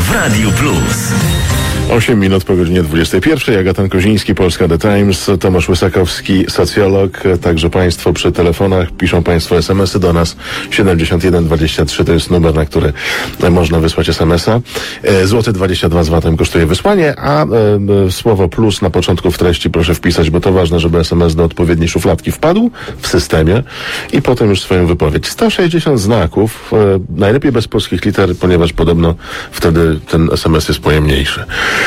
w Radiu Plus. osiem minut po godzinie dwudziestej pierwszej. Agatan Koziński, Polska The Times, Tomasz Łysakowski, socjolog. Także Państwo przy telefonach, piszą Państwo es em esy do nas. siedemdziesiąt jeden dwadzieścia trzy to jest numer, na który można wysłać es em esa. Złoty dwadzieścia dwa z vatem kosztuje wysłanie, a e, słowo plus na początku w treści proszę wpisać, bo to ważne, żeby es em es do odpowiedniej szufladki wpadł w systemie i potem już swoją wypowiedź. sto sześćdziesiąt znaków, e, najlepiej bez polskich liter, ponieważ podobno wtedy ten es em es jest pojemniejszy.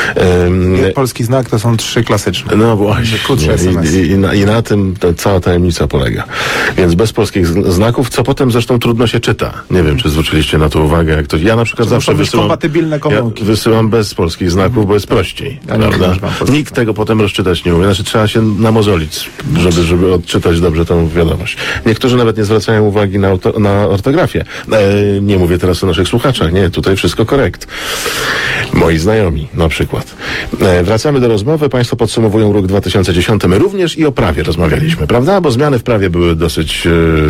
Um, Polski znak to są trzy klasyczne. No właśnie. I, i, i, na, I na tym ta cała tajemnica polega. Więc bez polskich znaków, co potem zresztą trudno się czyta. Nie wiem, czy zwróciliście na to uwagę. Jak to, ja na przykład to zawsze wysyłam, kompatybilne komórki. Ja wysyłam bez polskich znaków, bo jest prościej. Ja prawda? Nikt tego potem rozczytać nie umie. Znaczy trzeba się namozolić, żeby, żeby odczytać dobrze tą wiadomość. Niektórzy nawet nie zwracają uwagi na, auto, na ortografię. E, nie mówię teraz o naszych słuchaczach. Nie, tutaj wszystko korekt. Moi znajomi na przykład. E, wracamy do rozmowy. Państwo podsumowują rok dwa tysiące dziesiąty. My również i o prawie rozmawialiśmy, prawda? Bo zmiany w prawie były dosyć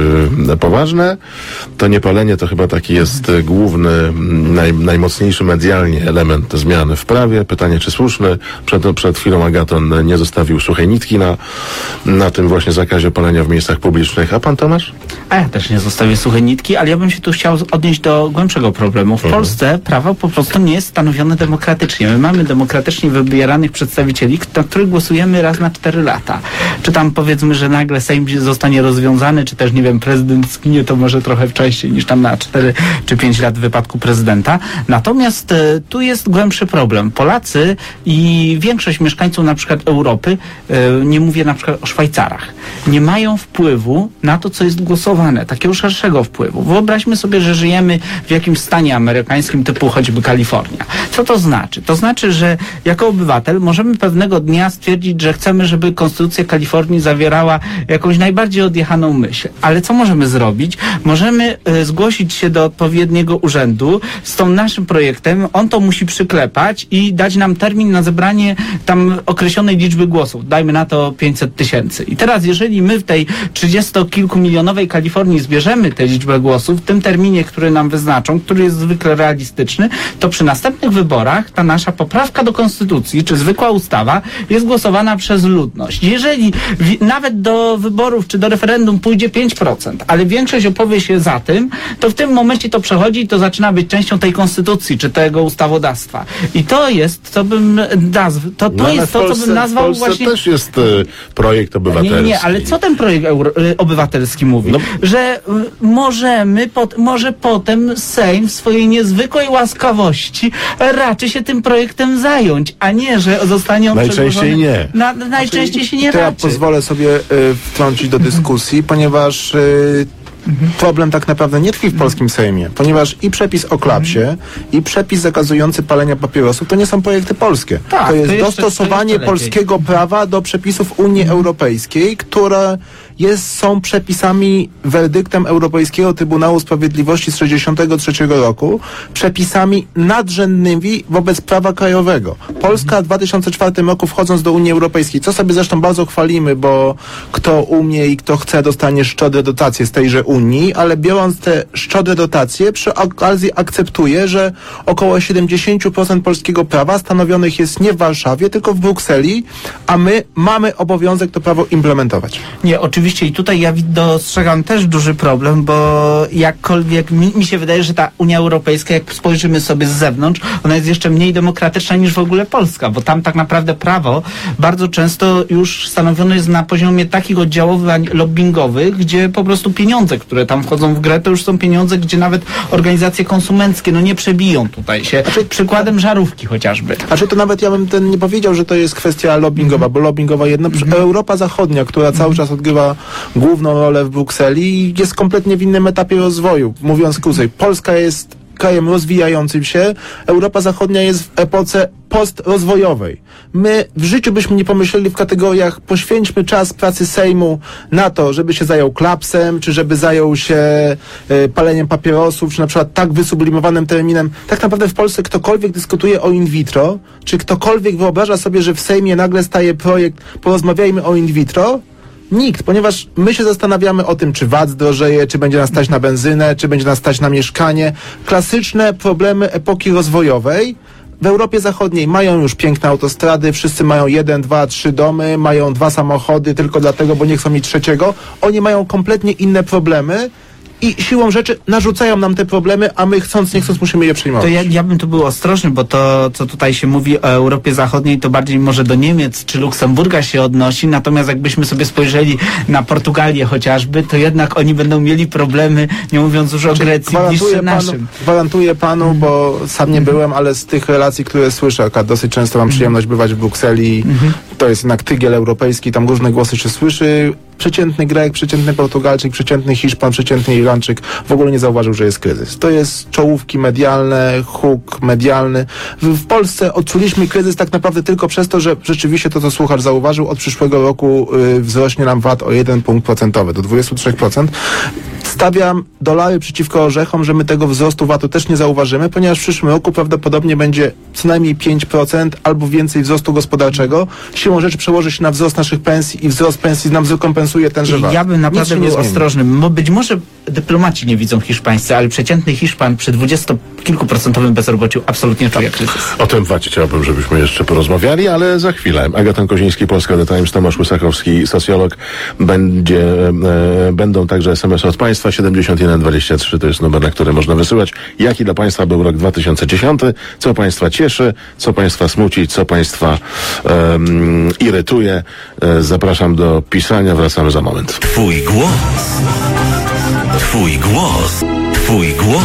e, poważne. To niepalenie to chyba taki jest e, główny, naj, najmocniejszy medialnie element zmiany w prawie. Pytanie, czy słuszny? Przed, przed chwilą Agaton nie zostawił suchej nitki na, na tym właśnie zakazie palenia w miejscach publicznych. A pan Tomasz? A ja też nie zostawię suchej nitki, ale ja bym się tu chciał odnieść do głębszego problemu. W mhm. Polsce prawo po prostu nie jest stanowione demokratycznie. My mamy demokratycznie wybieranych przedstawicieli, na których głosujemy raz na cztery lata. Czy tam powiedzmy, że nagle Sejm zostanie rozwiązany, czy też, nie wiem, prezydent zginie, to może trochę wcześniej niż tam na cztery czy pięć lat w wypadku prezydenta. Natomiast e, tu jest głębszy problem. Polacy i większość mieszkańców na przykład Europy, e, nie mówię na przykład o Szwajcarach, nie mają wpływu na to, co jest głosowane, takiego szerszego wpływu. Wyobraźmy sobie, że żyjemy w jakimś stanie amerykańskim typu choćby Kalifornia. Co to znaczy? To znaczy, że jako obywatel możemy pewnego dnia stwierdzić, że chcemy, żeby Konstytucja Kalifornii zawierała jakąś najbardziej odjechaną myśl. Ale co możemy zrobić? Możemy e, zgłosić się do odpowiedniego urzędu z tą naszym projektem, on to musi przyklepać i dać nam termin na zebranie tam określonej liczby głosów. Dajmy na to pięćset tysięcy. I teraz, jeżeli my w tej trzydziestokilkumilionowej Kalifornii zbierzemy tę liczbę głosów w tym terminie, który nam wyznaczą, który jest zwykle realistyczny, to przy następnych wyborach ta nasza poprawka do Konstytucji, czy zwykła ustawa, jest głosowana przez ludność. Jeżeli w, nawet do wyborów, czy do referendum pójdzie pięć procent, ale większość opowie się za tym, to w tym momencie to przechodzi i to zaczyna być częścią tej Konstytucji, czy tego ustawodawstwa. I to jest, co bym nazwał, to, to no, jest to, Polsce, co bym nazwał w Polsce właśnie... też jest y, projekt obywatelski. Nie, nie, ale co ten projekt euro, y, obywatelski mówi? No. Że y, możemy, pot, może potem Sejm w swojej niezwykłej łaskawości raczy się tym projektem zająć, a nie, że zostanie on najczęściej nie. Na, na, najczęściej się nie to raczy. Ja pozwolę sobie y, wtrącić do dyskusji, ponieważ y, problem tak naprawdę nie tkwi w polskim Sejmie, ponieważ i przepis o klapsie, i przepis zakazujący palenia papierosów to nie są projekty polskie. Tak, to jest to jeszcze, dostosowanie to polskiego prawa do przepisów Unii Europejskiej, które jest, są przepisami, werdyktem Europejskiego Trybunału Sprawiedliwości z tysiąc dziewięćset sześćdziesiątego trzeciego roku, przepisami nadrzędnymi wobec prawa krajowego. Polska w dwa tysiące czwartym roku, wchodząc do Unii Europejskiej, co sobie zresztą bardzo chwalimy, bo kto umie i kto chce, dostanie szczodre dotacje z tejże Unii, ale biorąc te szczodre dotacje, przy okazji akceptuje, że około siedemdziesiąt procent polskiego prawa stanowionych jest nie w Warszawie, tylko w Brukseli, a my mamy obowiązek to prawo implementować. Nie, oczywiście i tutaj ja dostrzegam też duży problem, bo jakkolwiek mi, mi się wydaje, że ta Unia Europejska, jak spojrzymy sobie z zewnątrz, ona jest jeszcze mniej demokratyczna niż w ogóle Polska, bo tam tak naprawdę prawo bardzo często już stanowione jest na poziomie takich oddziaływań lobbingowych, gdzie po prostu pieniądze, które tam wchodzą w grę, to już są pieniądze, gdzie nawet organizacje konsumenckie no nie przebiją tutaj się. Znaczy, przykładem żarówki chociażby. A czy to nawet ja bym ten nie powiedział, że to jest kwestia lobbingowa, bo lobbingowa jedno, mm-hmm. Europa Zachodnia, która mm-hmm. cały czas odgrywa główną rolę w Brukseli, jest kompletnie w innym etapie rozwoju. Mówiąc krócej, Polska jest krajem rozwijającym się, Europa Zachodnia jest w epoce postrozwojowej. My w życiu byśmy nie pomyśleli w kategoriach poświęćmy czas pracy Sejmu na to, żeby się zajął klapsem, czy żeby zajął się y, paleniem papierosów, czy na przykład tak wysublimowanym terminem. Tak naprawdę w Polsce ktokolwiek dyskutuje o in vitro, czy ktokolwiek wyobraża sobie, że w Sejmie nagle staje projekt porozmawiajmy o in vitro, Nikt, ponieważ my się zastanawiamy o tym, czy V A T zdrożeje, czy będzie nas stać na benzynę, czy będzie nas stać na mieszkanie. Klasyczne problemy epoki rozwojowej. W Europie Zachodniej mają już piękne autostrady, wszyscy mają jeden, dwa, trzy domy, mają dwa samochody tylko dlatego, bo nie chcą mieć trzeciego. Oni mają kompletnie inne problemy i siłą rzeczy narzucają nam te problemy, a my chcąc, nie chcąc musimy je przyjmować. To ja, ja bym tu był ostrożny, bo to, co tutaj się mówi o Europie Zachodniej, to bardziej może do Niemiec czy Luksemburga się odnosi, natomiast jakbyśmy sobie spojrzeli na Portugalię chociażby, to jednak oni będą mieli problemy, nie mówiąc już o Grecji, niż naszym. Panu, gwarantuję panu, mm. bo sam nie byłem, ale z tych relacji, które słyszę, a dosyć często mam przyjemność bywać w Brukseli, mm-hmm. to jest jednak tygiel europejski, tam różne głosy się słyszy. Przeciętny Grek, przeciętny Portugalczyk, przeciętny Hiszpan, przeciętny Irlandczyk w ogóle nie zauważył, że jest kryzys. To jest czołówki medialne, huk medialny. W, w Polsce odczuliśmy kryzys tak naprawdę tylko przez to, że rzeczywiście to, co słuchacz zauważył, od przyszłego roku y, wzrośnie nam V A T o jeden punkt procentowy do dwudziestu trzech procent. Stawiam dolary przeciwko orzechom, że my tego wzrostu V A T-u też nie zauważymy, ponieważ w przyszłym roku prawdopodobnie będzie co najmniej pięć procent albo więcej wzrostu gospodarczego. Siłą rzeczy przełoży się na wzrost naszych pensji i wzrost pensji nam zrekompensuje tenże V A T. Ja bym naprawdę był ostrożny. Bo być może dyplomaci nie widzą hiszpańscy, ale przeciętny Hiszpan przy dwudziestokilkuprocentowym bezrobociu absolutnie czuje kryzys. O tym V A T chciałbym, żebyśmy jeszcze porozmawiali, ale za chwilę. Agaton Koziński, Polska The Times, Tomasz Łysakowski, socjolog. Będzie, e, będą także es em esy od Państwa. siedemdziesiąt jeden dwadzieścia trzy to jest numer, na który można wysyłać. Jaki dla Państwa był rok dwa tysiące dziesiąty? Co Państwa cieszy? Co Państwa smuci? Co Państwa um, irytuje? E, zapraszam do pisania. Wracamy za moment. Twój głos. Twój głos. Twój głos.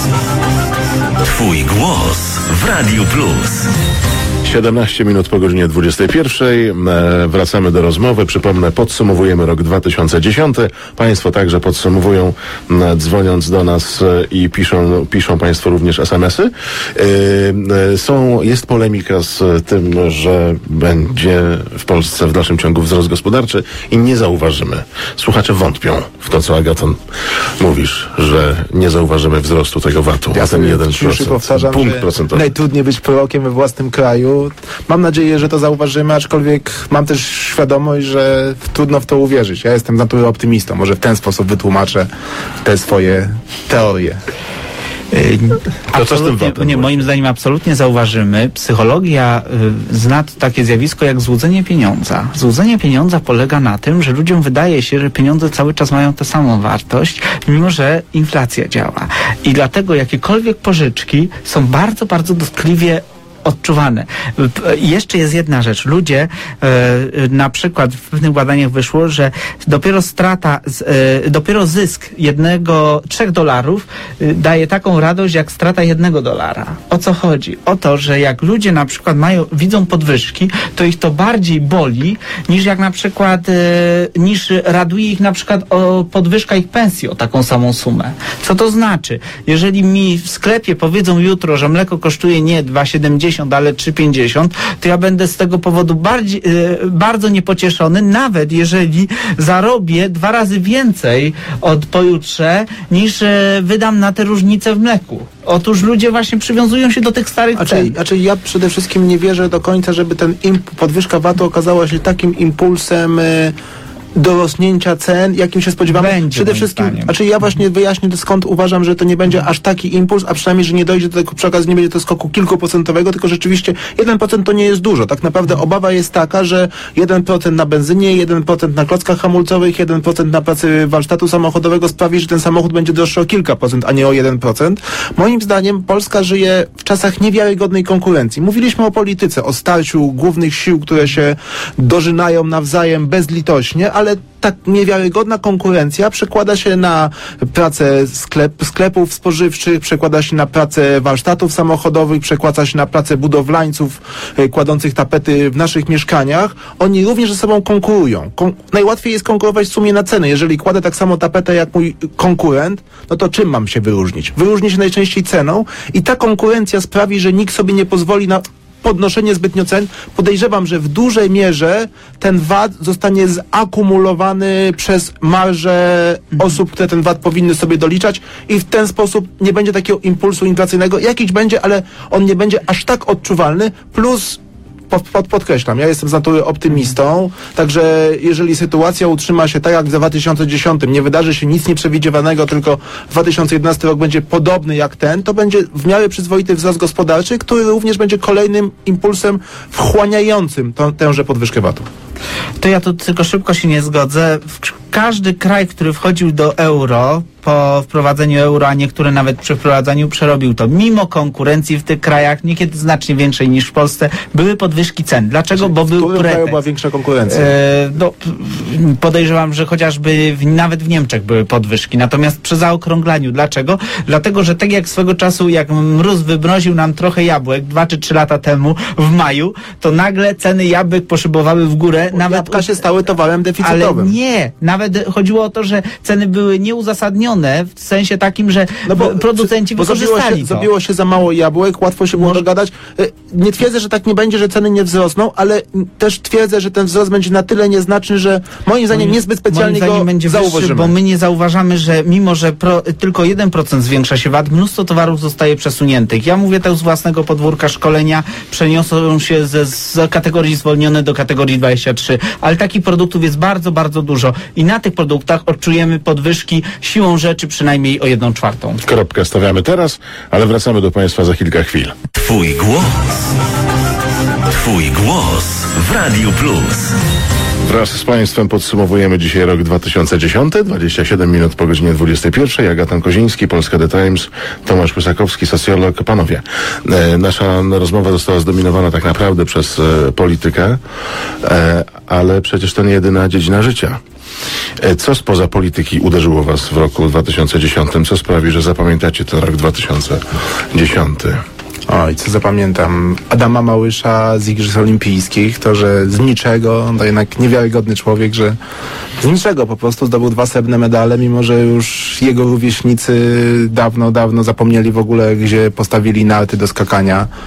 Twój głos w Radiu Plus. siedemnaście minut po godzinie dwudziestej pierwszej. E, wracamy do rozmowy. Przypomnę, podsumowujemy rok dwa tysiące dziesiąty. Państwo także podsumowują, e, dzwoniąc do nas e, i piszą, piszą Państwo również es em esy. E, e, są, jest polemika z tym, że będzie w Polsce w dalszym ciągu wzrost gospodarczy i nie zauważymy. Słuchacze wątpią w to, co Agaton mówisz, że nie zauważymy wzrostu tego V A T-u. Ja a ten jeden powtarzam, punkt że procentowy. najtrudniej być prorokiem we własnym kraju. Mam nadzieję, że to zauważymy, aczkolwiek mam też świadomość, że trudno w to uwierzyć. Ja jestem z natury optymistą. Może w ten sposób wytłumaczę te swoje teorie. To co z tym V A T-em? Nie, moim zdaniem absolutnie zauważymy. Psychologia y, zna takie zjawisko jak złudzenie pieniądza. Złudzenie pieniądza polega na tym, że ludziom wydaje się, że pieniądze cały czas mają tę samą wartość, mimo że inflacja działa. I dlatego jakiekolwiek pożyczki są bardzo, bardzo dotkliwie odczuwane. Jeszcze jest jedna rzecz. Ludzie, e, na przykład w pewnych badaniach wyszło, że dopiero strata, z, e, dopiero zysk jednego, trzech dolarów e, daje taką radość jak strata jednego dolara. O co chodzi? O to, że jak ludzie na przykład mają, widzą podwyżki, to ich to bardziej boli, niż jak na przykład, e, niż raduje ich na przykład o podwyżka ich pensji o taką samą sumę. Co to znaczy? Jeżeli mi w sklepie powiedzą jutro, że mleko kosztuje nie dwa siedemdziesiąt, ale trzy pięćdziesiąt, to ja będę z tego powodu bardziej, yy, bardzo niepocieszony, nawet jeżeli zarobię dwa razy więcej od pojutrze, niż yy, wydam na te różnice w mleku. Otóż ludzie właśnie przywiązują się do tych starych a cen. Czyli, a czyli ja przede wszystkim nie wierzę do końca, żeby ten imp- podwyżka V A T-u okazała się takim impulsem yy, do rosnięcia cen, jakim się spodziewamy. Będzie, Przede wszystkim, zdaniem. znaczy ja właśnie wyjaśnię, skąd uważam, że to nie będzie aż taki impuls, a przynajmniej, że nie dojdzie do tego, przy okazji nie będzie to skoku kilkuprocentowego, tylko rzeczywiście jeden procent to nie jest dużo. Tak naprawdę obawa jest taka, że jeden procent na benzynie, jeden procent na klockach hamulcowych, jeden procent na pracy warsztatu samochodowego sprawi, że ten samochód będzie droższy o kilka procent, a nie o jeden procent. Moim zdaniem Polska żyje w czasach niewiarygodnej konkurencji. Mówiliśmy o polityce, o starciu głównych sił, które się dożynają nawzajem bezlitośnie, ale ale tak niewiarygodna konkurencja przekłada się na pracę sklep, sklepów spożywczych, przekłada się na pracę warsztatów samochodowych, przekłada się na pracę budowlańców y, kładących tapety w naszych mieszkaniach. Oni również ze sobą konkurują. Kon- najłatwiej jest konkurować w sumie na cenę. Jeżeli kładę tak samo tapetę jak mój konkurent, no to czym mam się wyróżnić? Wyróżnię się najczęściej ceną i ta konkurencja sprawi, że nikt sobie nie pozwoli na podnoszenie zbytnio cen. Podejrzewam, że w dużej mierze ten V A T zostanie zakumulowany przez marże mhm. osób, które ten V A T powinny sobie doliczać i w ten sposób nie będzie takiego impulsu inflacyjnego. Jakiś będzie, ale on nie będzie aż tak odczuwalny, plus pod, pod, podkreślam, ja jestem z natury optymistą, także jeżeli sytuacja utrzyma się tak jak w dwa tysiące dziesiątym, nie wydarzy się nic nieprzewidzianego, tylko dwa tysiące jedenasty rok będzie podobny jak ten, to będzie w miarę przyzwoity wzrost gospodarczy, który również będzie kolejnym impulsem wchłaniającym tą, tęże podwyżkę V A T-u. To ja tu tylko szybko się nie zgodzę. Każdy kraj, który wchodził do euro, po wprowadzeniu euro, a niektóre nawet przy wprowadzaniu przerobił to. Mimo konkurencji w tych krajach, niekiedy znacznie większej niż w Polsce, były podwyżki cen. Dlaczego? Bo był pretekst. W którym kraju była większa konkurencja? E, no, podejrzewam, że chociażby w, nawet w Niemczech były podwyżki. Natomiast przy zaokrąglaniu. Dlaczego? Dlatego, że tak jak swego czasu, jak mróz wymroził nam trochę jabłek dwa czy trzy lata temu w maju, to nagle ceny jabłek poszybowały w górę. Bo nawet jabłka się stały towarem deficytowym. Ale nie. Nawet chodziło o to, że ceny były nieuzasadnione w sensie takim, że no bo, producenci bo wykorzystali zrobiło się, to. zrobiło się za mało jabłek, łatwo się było dogadać. Nie twierdzę, że tak nie będzie, że ceny nie wzrosną, ale też twierdzę, że ten wzrost będzie na tyle nieznaczny, że moim zdaniem niezbyt specjalnie moim go będzie zauważymy. Wyższy, bo my nie zauważamy, że mimo, że pro, tylko jeden procent zwiększa się V A T, mnóstwo towarów zostaje przesuniętych. Ja mówię też z własnego podwórka, szkolenia przeniosą się ze, z kategorii zwolnione do kategorii dwadzieścia trzy, ale takich produktów jest bardzo, bardzo dużo i na tych produktach odczujemy podwyżki siłą rzeczy przynajmniej o jedną czwartą. Kropkę stawiamy teraz, ale wracamy do Państwa za kilka chwil. Twój głos. Twój głos w Radiu Plus. Wraz z Państwem podsumowujemy dzisiaj rok dwa tysiące dziesiąty, dwadzieścia siedem minut po godzinie dwudziestej pierwszej. Agata Koziński, Polska The Times, Tomasz Pysakowski, socjolog. Panowie, e, nasza rozmowa została zdominowana tak naprawdę przez e, politykę, e, ale przecież to nie jedyna dziedzina życia. E, co spoza polityki uderzyło Was w roku dwa tysiące dziesiątym? Co sprawi, że zapamiętacie ten rok dwa tysiące dziesiąty? Oj, co zapamiętam? Adama Małysza z Igrzysk Olimpijskich, to, że z niczego, to jednak niewiarygodny człowiek, że z niczego po prostu zdobył dwa srebrne medale, mimo że już jego rówieśnicy dawno, dawno zapomnieli w ogóle, gdzie postawili narty do skakania e,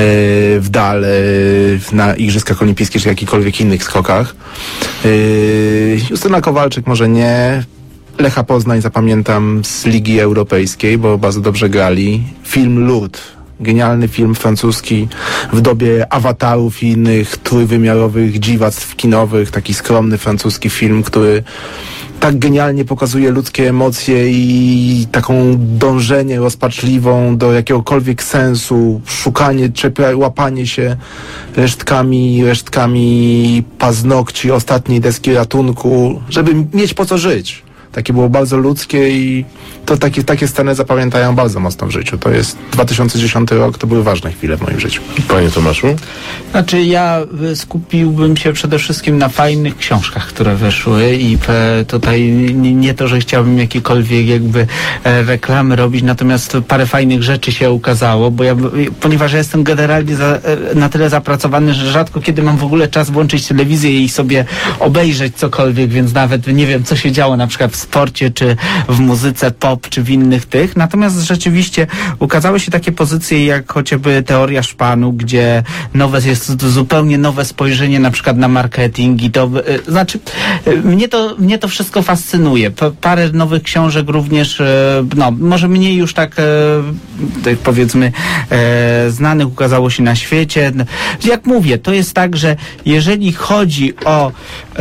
w dal e, na Igrzyskach Olimpijskich czy jakichkolwiek innych skokach. E, Justyna Kowalczyk może nie. Lecha Poznań zapamiętam z Ligi Europejskiej, bo bardzo dobrze grali. Film Lód. Genialny film francuski w dobie awatarów i innych trójwymiarowych dziwactw kinowych. Taki skromny francuski film, który tak genialnie pokazuje ludzkie emocje i taką dążenie rozpaczliwą do jakiegokolwiek sensu, szukanie, czepia, łapanie się resztkami, resztkami paznokci ostatniej deski ratunku, żeby mieć po co żyć. Takie było bardzo ludzkie i to takie, takie sceny zapamiętają bardzo mocno w życiu. To jest dwa tysiące dziesiąty rok, to były ważne chwile w moim życiu. Panie Tomaszu? Znaczy ja skupiłbym się przede wszystkim na fajnych książkach, które wyszły i tutaj nie, nie to, że chciałbym jakiekolwiek jakby e, reklamy robić, natomiast parę fajnych rzeczy się ukazało, bo ja, ponieważ ja jestem generalnie za, e, na tyle zapracowany, że rzadko kiedy mam w ogóle czas włączyć telewizję i sobie obejrzeć cokolwiek, więc nawet nie wiem, co się działo na przykład w sporcie, czy w muzyce pop, czy w innych tych. Natomiast rzeczywiście ukazały się takie pozycje jak chociażby teoria szpanu, gdzie nowe jest zupełnie nowe spojrzenie na przykład na marketing i to y, znaczy y, mnie to mnie to wszystko fascynuje. P- parę nowych książek również, y, no może mniej już tak, y, tak powiedzmy y, znanych ukazało się na świecie. Jak mówię, to jest tak, że jeżeli chodzi o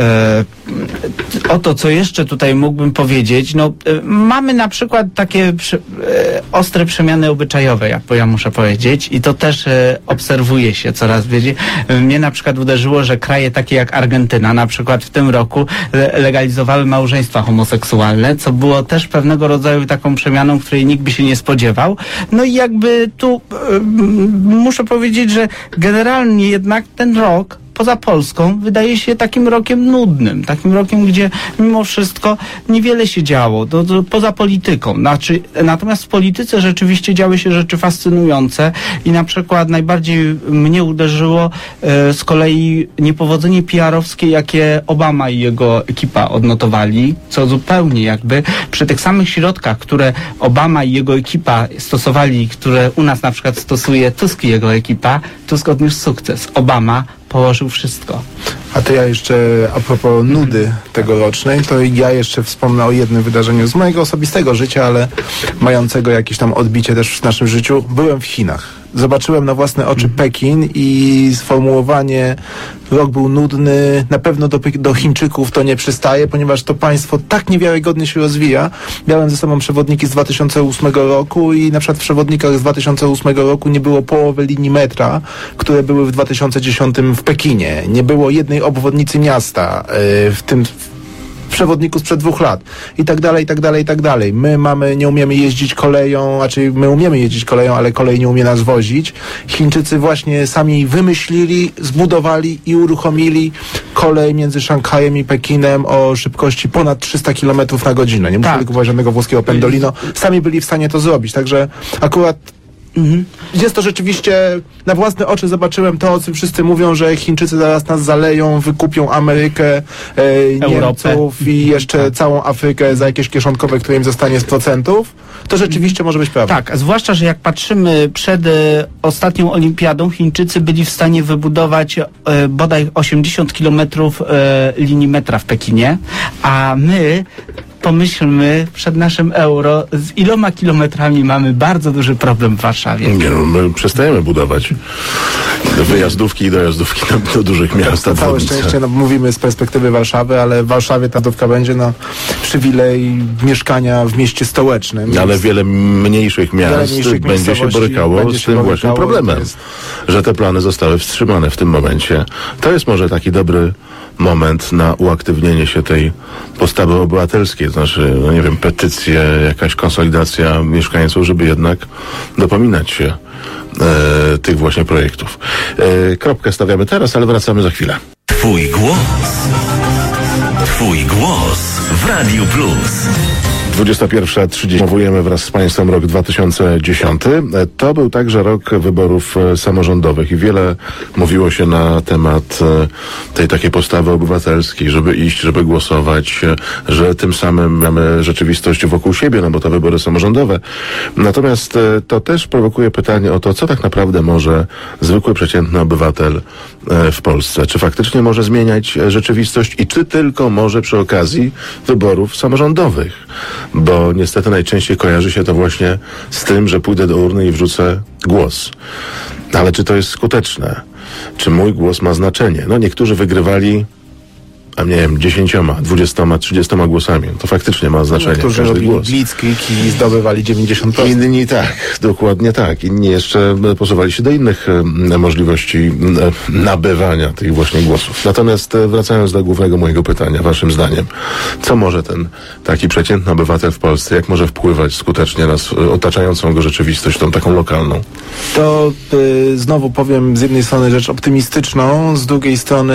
y, o to, co jeszcze tutaj mógłbym powiedzieć, no y, mamy na przykład takie przy, y, ostre przemiany obyczajowe, ja, ja muszę powiedzieć, i to też y, obserwuje się coraz bardziej. Mnie na przykład uderzyło, że kraje takie jak Argentyna na przykład w tym roku le- legalizowały małżeństwa homoseksualne, co było też pewnego rodzaju taką przemianą, której nikt by się nie spodziewał. No i jakby tu y, muszę powiedzieć, że generalnie jednak ten rok poza Polską wydaje się takim rokiem nudnym, takim rokiem, gdzie mimo wszystko niewiele się działo, to, to poza polityką. Znaczy, natomiast w polityce rzeczywiście działy się rzeczy fascynujące i na przykład najbardziej mnie uderzyło e, z kolei niepowodzenie P R-owskie, jakie Obama i jego ekipa odnotowali, co zupełnie jakby przy tych samych środkach, które Obama i jego ekipa stosowali, które u nas na przykład stosuje Tusk i jego ekipa, Tusk odniósł sukces. Obama położył wszystko. A to ja jeszcze a propos nudy tegorocznej, to ja jeszcze wspomnę o jednym wydarzeniu z mojego osobistego życia, ale mającego jakieś tam odbicie też w naszym życiu. Byłem w Chinach. Zobaczyłem na własne oczy Pekin i sformułowanie rok był nudny, na pewno do, do Chińczyków to nie przystaje, ponieważ to państwo tak niewiarygodnie się rozwija. Miałem ze sobą przewodniki z dwa tysiące ósmego roku i na przykład w przewodnikach z dwa tysiące ósmego roku nie było połowy linii metra, które były w dwa tysiące dziesiątym w Pekinie. Nie było jednej obwodnicy miasta, yy, w tym w przewodniku sprzed dwóch lat i tak dalej, i tak dalej, i tak dalej. My mamy, nie umiemy jeździć koleją, znaczy my umiemy jeździć koleją, ale kolej nie umie nas wozić. Chińczycy właśnie sami wymyślili, zbudowali i uruchomili kolej między Szanghajem i Pekinem o szybkości ponad trzysta kilometrów na godzinę. Nie musieli Tak. kupować żadnego włoskiego pendolino. Sami byli w stanie to zrobić. Także akurat Mhm. jest to rzeczywiście, na własne oczy zobaczyłem to, o czym wszyscy mówią, że Chińczycy zaraz nas zaleją, wykupią Amerykę, e, Niemców i jeszcze całą Afrykę za jakieś kieszonkowe, które im zostanie z procentów. To rzeczywiście może być prawda. Tak, zwłaszcza, że jak patrzymy przed e, ostatnią olimpiadą, Chińczycy byli w stanie wybudować e, bodaj osiemdziesiąt kilometrów e, linii metra w Pekinie, a my pomyślmy przed naszym euro, z iloma kilometrami mamy bardzo duży problem w Warszawie. Nie, no, my przestajemy budować wyjazdówki i dojazdówki do, do dużych miast. Na całe szczęście, no, mówimy z perspektywy Warszawy, ale w Warszawie ta dówka będzie no, przywilej mieszkania w mieście stołecznym. Ale wiele mniejszych miast wiele mniejszych będzie się borykało będzie z się tym borykało, właśnie problemem, jest... że te plany zostały wstrzymane w tym momencie. To jest może taki dobry moment na uaktywnienie się tej postawy obywatelskiej, to znaczy, no nie wiem, petycje, jakaś konsolidacja mieszkańców, żeby jednak dopominać się e, tych właśnie projektów. E, kropkę stawiamy teraz, ale wracamy za chwilę. Twój głos. Twój głos w Radiu Plus. dwudziesta pierwsza trzydzieści. Podsumowujemy wraz z Państwem rok dwa tysiące dziesiąty. To był także rok wyborów samorządowych i wiele mówiło się na temat tej takiej postawy obywatelskiej, żeby iść, żeby głosować, że tym samym mamy rzeczywistość wokół siebie, no bo to wybory samorządowe. Natomiast to też prowokuje pytanie o to, co tak naprawdę może zwykły, przeciętny obywatel w Polsce. Czy faktycznie może zmieniać rzeczywistość i czy tylko może przy okazji wyborów samorządowych? Bo niestety najczęściej kojarzy się to właśnie z tym, że pójdę do urny i wrzucę głos. Ale czy to jest skuteczne? Czy mój głos ma znaczenie? No niektórzy wygrywali, a nie wiem, dziesięcioma, dwudziestoma, trzydziestoma głosami. To faktycznie ma znaczenie. Którzy każdy robili głos. blitzkrieg i zdobywali dziewięćdziesiąt procent. Inni tak, dokładnie tak. Inni jeszcze posuwali się do innych e, możliwości e, nabywania tych właśnie głosów. Natomiast e, wracając do głównego mojego pytania, waszym zdaniem, co może ten taki przeciętny obywatel w Polsce, jak może wpływać skutecznie na s- otaczającą go rzeczywistość, tą taką lokalną? To y, znowu powiem z jednej strony rzecz optymistyczną, z drugiej strony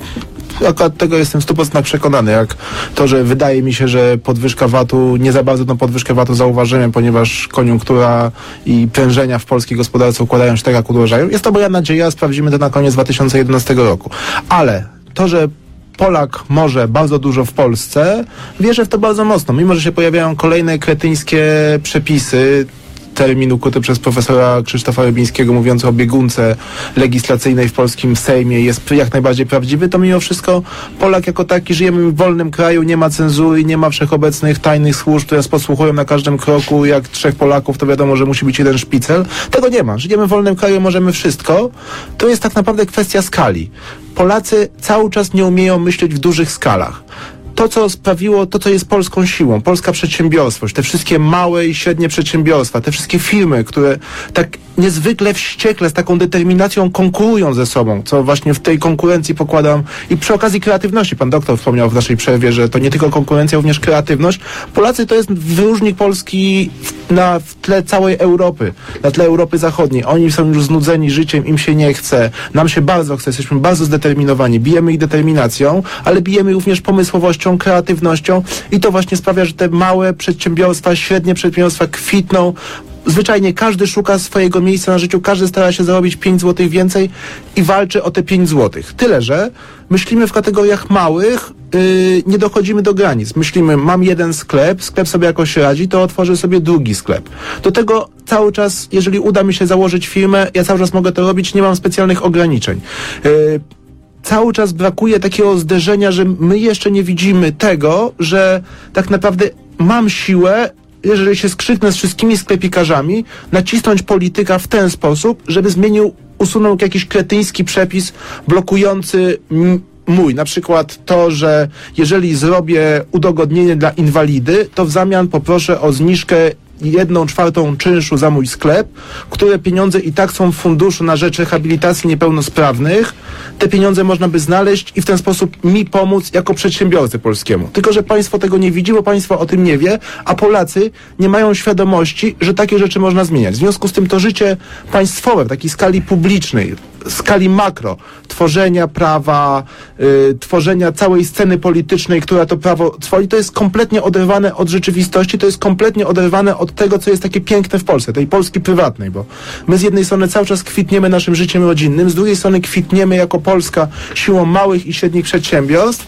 akurat tego jestem w stu procentach przekonany, jak to, że wydaje mi się, że podwyżka vatu, nie za bardzo tą podwyżkę vatu zauważyłem, ponieważ koniunktura i prężenia w polskiej gospodarce układają się tak, jak uderzają. Jest to moja nadzieja, sprawdzimy to na koniec dwa tysiące jedenastego roku. Ale to, że Polak może bardzo dużo w Polsce, wierzę w to bardzo mocno. Mimo, że się pojawiają kolejne kretyńskie przepisy, termin ukuty przez profesora Krzysztofa Rybińskiego mówiący o biegunce legislacyjnej w polskim Sejmie jest jak najbardziej prawdziwy, to mimo wszystko Polak jako taki, żyjemy w wolnym kraju, nie ma cenzury, nie ma wszechobecnych tajnych służb, które podsłuchują na każdym kroku, jak trzech Polaków, to wiadomo, że musi być jeden szpicel. Tego nie ma. Żyjemy w wolnym kraju, możemy wszystko. To jest tak naprawdę kwestia skali. Polacy cały czas nie umieją myśleć w dużych skalach. To, co sprawiło, to, co jest polską siłą, polska przedsiębiorstwość, te wszystkie małe i średnie przedsiębiorstwa, te wszystkie firmy, które tak niezwykle wściekle, z taką determinacją konkurują ze sobą, co właśnie w tej konkurencji pokładam i przy okazji kreatywności, pan doktor wspomniał w naszej przerwie, że to nie tylko konkurencja, również kreatywność. Polacy to jest wyróżnik Polski w, na, w tle całej Europy, na tle Europy Zachodniej. Oni są już znudzeni życiem, im się nie chce, nam się bardzo chce, jesteśmy bardzo zdeterminowani, bijemy ich determinacją, ale bijemy również pomysłowością, kreatywnością i to właśnie sprawia, że te małe przedsiębiorstwa, średnie przedsiębiorstwa kwitną. Zwyczajnie każdy szuka swojego miejsca na życiu, każdy stara się zarobić pięć złotych więcej i walczy o te pięć złotych. Tyle, że myślimy w kategoriach małych, yy, nie dochodzimy do granic. Myślimy, mam jeden sklep, sklep sobie jakoś radzi, to otworzę sobie drugi sklep. Do tego cały czas, jeżeli uda mi się założyć firmę, ja cały czas mogę to robić, nie mam specjalnych ograniczeń. Yy, cały czas brakuje takiego zderzenia, że my jeszcze nie widzimy tego, że tak naprawdę mam siłę, jeżeli się skrzyknę z wszystkimi sklepikarzami, nacisnąć polityka w ten sposób, żeby zmienił, usunął jakiś kretyński przepis blokujący m- mój. Na przykład to, że jeżeli zrobię udogodnienie dla inwalidy, to w zamian poproszę o zniżkę jedną czwartą czynszu za mój sklep, które pieniądze i tak są w funduszu na rzecz rehabilitacji niepełnosprawnych. Te pieniądze można by znaleźć i w ten sposób mi pomóc jako przedsiębiorcy polskiemu. Tylko że państwo tego nie widzi, bo państwo o tym nie wie, a Polacy nie mają świadomości, że takie rzeczy można zmieniać. W związku z tym to życie państwowe w takiej skali publicznej, skali makro, tworzenia prawa, y, tworzenia całej sceny politycznej, która to prawo tworzy, to jest kompletnie oderwane od rzeczywistości, to jest kompletnie oderwane od tego, co jest takie piękne w Polsce, tej Polski prywatnej, bo my z jednej strony cały czas kwitniemy naszym życiem rodzinnym, z drugiej strony kwitniemy jako Polska siłą małych i średnich przedsiębiorstw.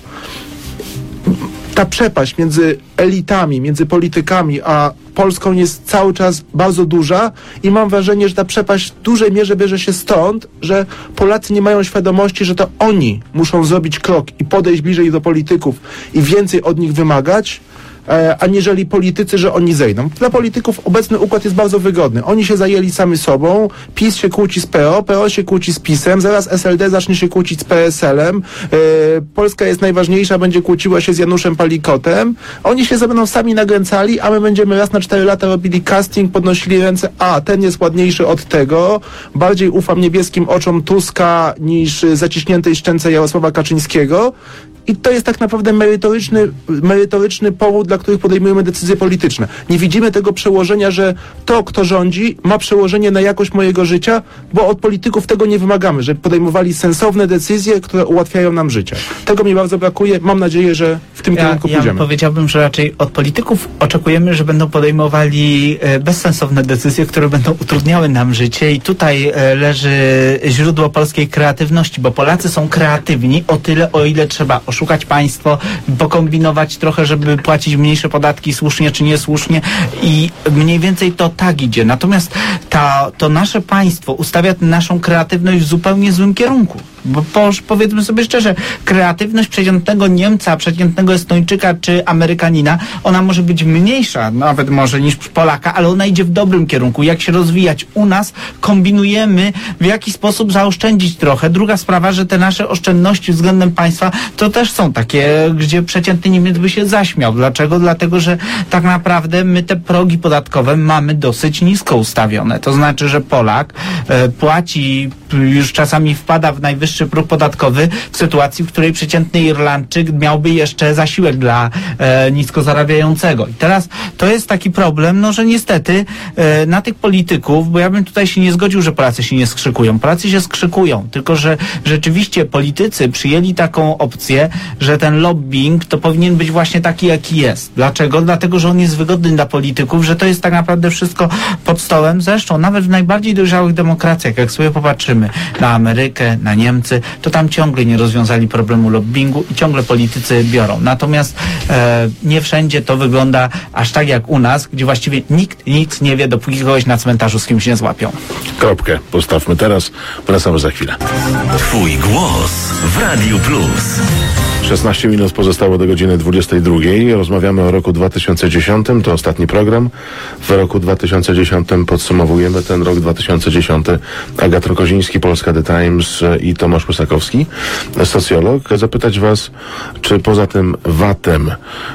Ta przepaść między elitami, między politykami, a Polską jest cały czas bardzo duża i mam wrażenie, że ta przepaść w dużej mierze bierze się stąd, że Polacy nie mają świadomości, że to oni muszą zrobić krok i podejść bliżej do polityków i więcej od nich wymagać, e, aniżeli politycy, że oni zejdą. Dla polityków obecny układ jest bardzo wygodny. Oni się zajęli sami sobą, PiS się kłóci z P O, P O się kłóci z PiS-em, zaraz S L D zacznie się kłócić z P S L-em, e, Polska jest najważniejsza, będzie kłóciła się z Januszem Palikotem. Oni się będą sami nagręcali, a my będziemy raz na cztery lata robili casting, podnosili ręce, a ten jest ładniejszy od tego, bardziej ufam niebieskim oczom Tuska niż zaciśniętej szczęce Jarosława Kaczyńskiego. I to jest tak naprawdę merytoryczny, merytoryczny powód, dla których podejmujemy decyzje polityczne. Nie widzimy tego przełożenia, że to, kto rządzi, ma przełożenie na jakość mojego życia, bo od polityków tego nie wymagamy, żeby podejmowali sensowne decyzje, które ułatwiają nam życie. Tego mi bardzo brakuje. Mam nadzieję, że w tym ja, kierunku ja pójdziemy. Powiedziałbym, że raczej od polityków oczekujemy, że będą podejmowali e, bezsensowne decyzje, które będą utrudniały nam życie i tutaj e, leży źródło polskiej kreatywności, bo Polacy są kreatywni o tyle, o ile trzeba oszukać państwo, pokombinować trochę, żeby płacić mniejsze podatki słusznie czy niesłusznie i mniej więcej to tak idzie. Natomiast ta, to nasze państwo ustawia naszą kreatywność w zupełnie złym kierunku. Bo po, powiedzmy sobie szczerze, kreatywność przeciętnego Niemca, przeciętnego Estończyka czy Amerykanina, ona może być mniejsza, nawet może niż Polaka, ale ona idzie w dobrym kierunku. Jak się rozwijać? U nas kombinujemy, w jaki sposób zaoszczędzić trochę. Druga sprawa, że te nasze oszczędności względem państwa to też są takie, gdzie przeciętny Niemiec by się zaśmiał. Dlaczego? Dlatego, że tak naprawdę my te progi podatkowe mamy dosyć nisko ustawione. To znaczy, że Polak e, płaci, już czasami wpada w najwyższy próg podatkowy w sytuacji, w której przeciętny Irlandczyk miałby jeszcze zasiłek dla e, nisko zarabiającego. I teraz to jest taki problem, no że niestety e, na tych polityków, bo ja bym tutaj się nie zgodził, że Polacy się nie skrzykują. Polacy się skrzykują, tylko że rzeczywiście politycy przyjęli taką opcję, że ten lobbying to powinien być właśnie taki, jaki jest. Dlaczego? Dlatego, że on jest wygodny dla polityków, że to jest tak naprawdę wszystko pod stołem. Zresztą nawet w najbardziej dojrzałych demokracjach, jak sobie popatrzymy na Amerykę, na Niemcy, to tam ciągle nie rozwiązali problemu lobbingu i ciągle politycy biorą. Natomiast e, nie wszędzie to wygląda aż tak jak u nas, gdzie właściwie nikt nic nie wie, dopóki kogoś na cmentarzu z kimś nie złapią. Kropkę postawmy teraz. Wracamy za chwilę. Twój głos w Radiu Plus. szesnaście minut pozostało do godziny dwudziestej drugiej. Rozmawiamy o roku dwa tysiące dziesiątym. To ostatni program. W roku dwa tysiące dziesiątym podsumowujemy ten rok dwa tysiące dziesiąty. Agata Rokoziński, Polska The Times i Tomasz Łysakowski, socjolog. Zapytać was, czy poza tym V A T-em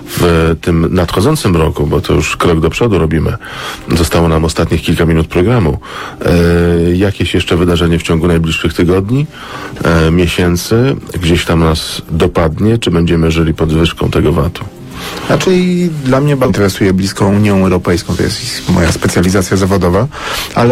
w tym nadchodzącym roku, bo to już krok do przodu robimy, zostało nam ostatnich kilka minut programu, e, jakieś jeszcze wydarzenie w ciągu najbliższych tygodni, e, miesięcy, gdzieś tam nas dopadnie, czy będziemy żyli podwyżką tego V A T-u? Znaczy dla mnie bardzo interesuje bliską Unią Europejską, to jest moja specjalizacja zawodowa, ale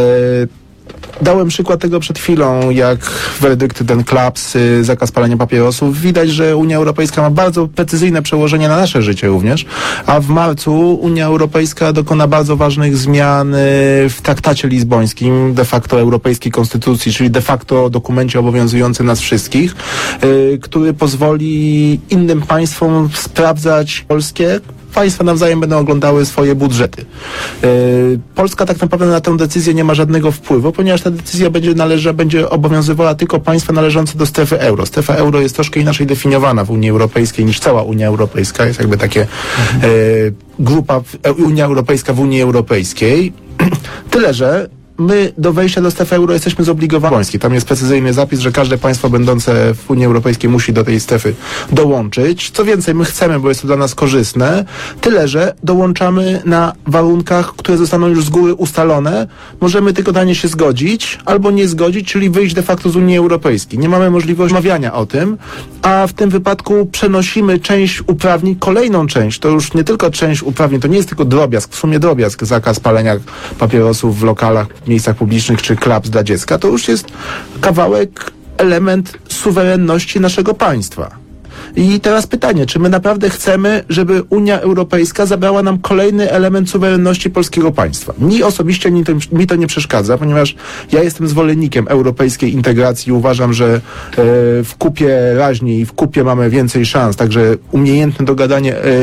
dałem przykład tego przed chwilą, jak werdykt ten klaps, y, zakaz palenia papierosów. Widać, że Unia Europejska ma bardzo precyzyjne przełożenie na nasze życie również, a w marcu Unia Europejska dokona bardzo ważnych zmian y, w traktacie lizbońskim, de facto europejskiej konstytucji, czyli de facto dokumencie obowiązującym nas wszystkich, y, który pozwoli innym państwom sprawdzać polskie państwa nawzajem będą oglądały swoje budżety. Yy, Polska tak naprawdę na tę decyzję nie ma żadnego wpływu, ponieważ ta decyzja będzie należa, będzie obowiązywała tylko państwa należące do strefy euro. Strefa euro jest troszkę inaczej definiowana w Unii Europejskiej niż cała Unia Europejska. Jest jakby takie yy, grupa Unia Europejska w Unii Europejskiej. Tyle, że my do wejścia do strefy euro jesteśmy zobligowani. Tam jest precyzyjny zapis, że każde państwo będące w Unii Europejskiej musi do tej strefy dołączyć. Co więcej, my chcemy, bo jest to dla nas korzystne, tyle, że dołączamy na warunkach, które zostaną już z góry ustalone. Możemy tylko na nie się zgodzić albo nie zgodzić, czyli wyjść de facto z Unii Europejskiej. Nie mamy możliwości omawiania o tym, a w tym wypadku przenosimy część uprawnień, kolejną część, to już nie tylko część uprawnień, to nie jest tylko drobiazg, w sumie drobiazg, zakaz palenia papierosów w lokalach, miejscach publicznych czy klaps dla dziecka, to już jest kawałek, element suwerenności naszego państwa. I teraz pytanie, czy my naprawdę chcemy, żeby Unia Europejska zabrała nam kolejny element suwerenności polskiego państwa? Mi osobiście mi to, mi to nie przeszkadza, ponieważ ja jestem zwolennikiem europejskiej integracji i uważam, że e, w kupie raźniej i w kupie mamy więcej szans, także umiejętne dogadanie e,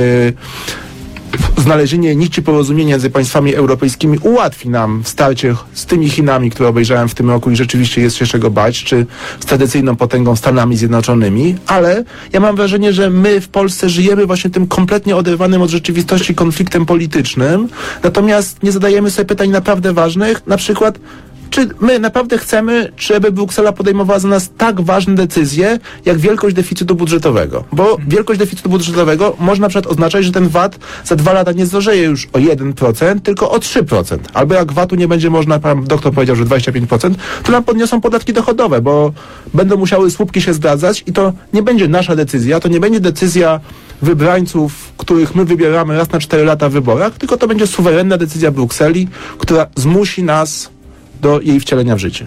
znalezienie nici porozumienia między państwami europejskimi ułatwi nam starcie z tymi Chinami, które obejrzałem w tym roku i rzeczywiście jest się czego bać, czy z tradycyjną potęgą Stanami Zjednoczonymi, ale ja mam wrażenie, że my w Polsce żyjemy właśnie tym kompletnie oderwanym od rzeczywistości konfliktem politycznym, natomiast nie zadajemy sobie pytań naprawdę ważnych, na przykład czy my naprawdę chcemy, żeby Bruksela podejmowała za nas tak ważne decyzje, jak wielkość deficytu budżetowego? Bo wielkość deficytu budżetowego może na przykład oznaczać, że ten V A T za dwa lata nie zdrożeje już o jeden procent, tylko o trzy procent. Albo jak V A T-u nie będzie można, pan doktor powiedział, że dwadzieścia pięć procent, to nam podniosą podatki dochodowe, bo będą musiały słupki się zgadzać i to nie będzie nasza decyzja, to nie będzie decyzja wybrańców, których my wybieramy raz na cztery lata w wyborach, tylko to będzie suwerenna decyzja Brukseli, która zmusi nas do jej wcielenia w życie.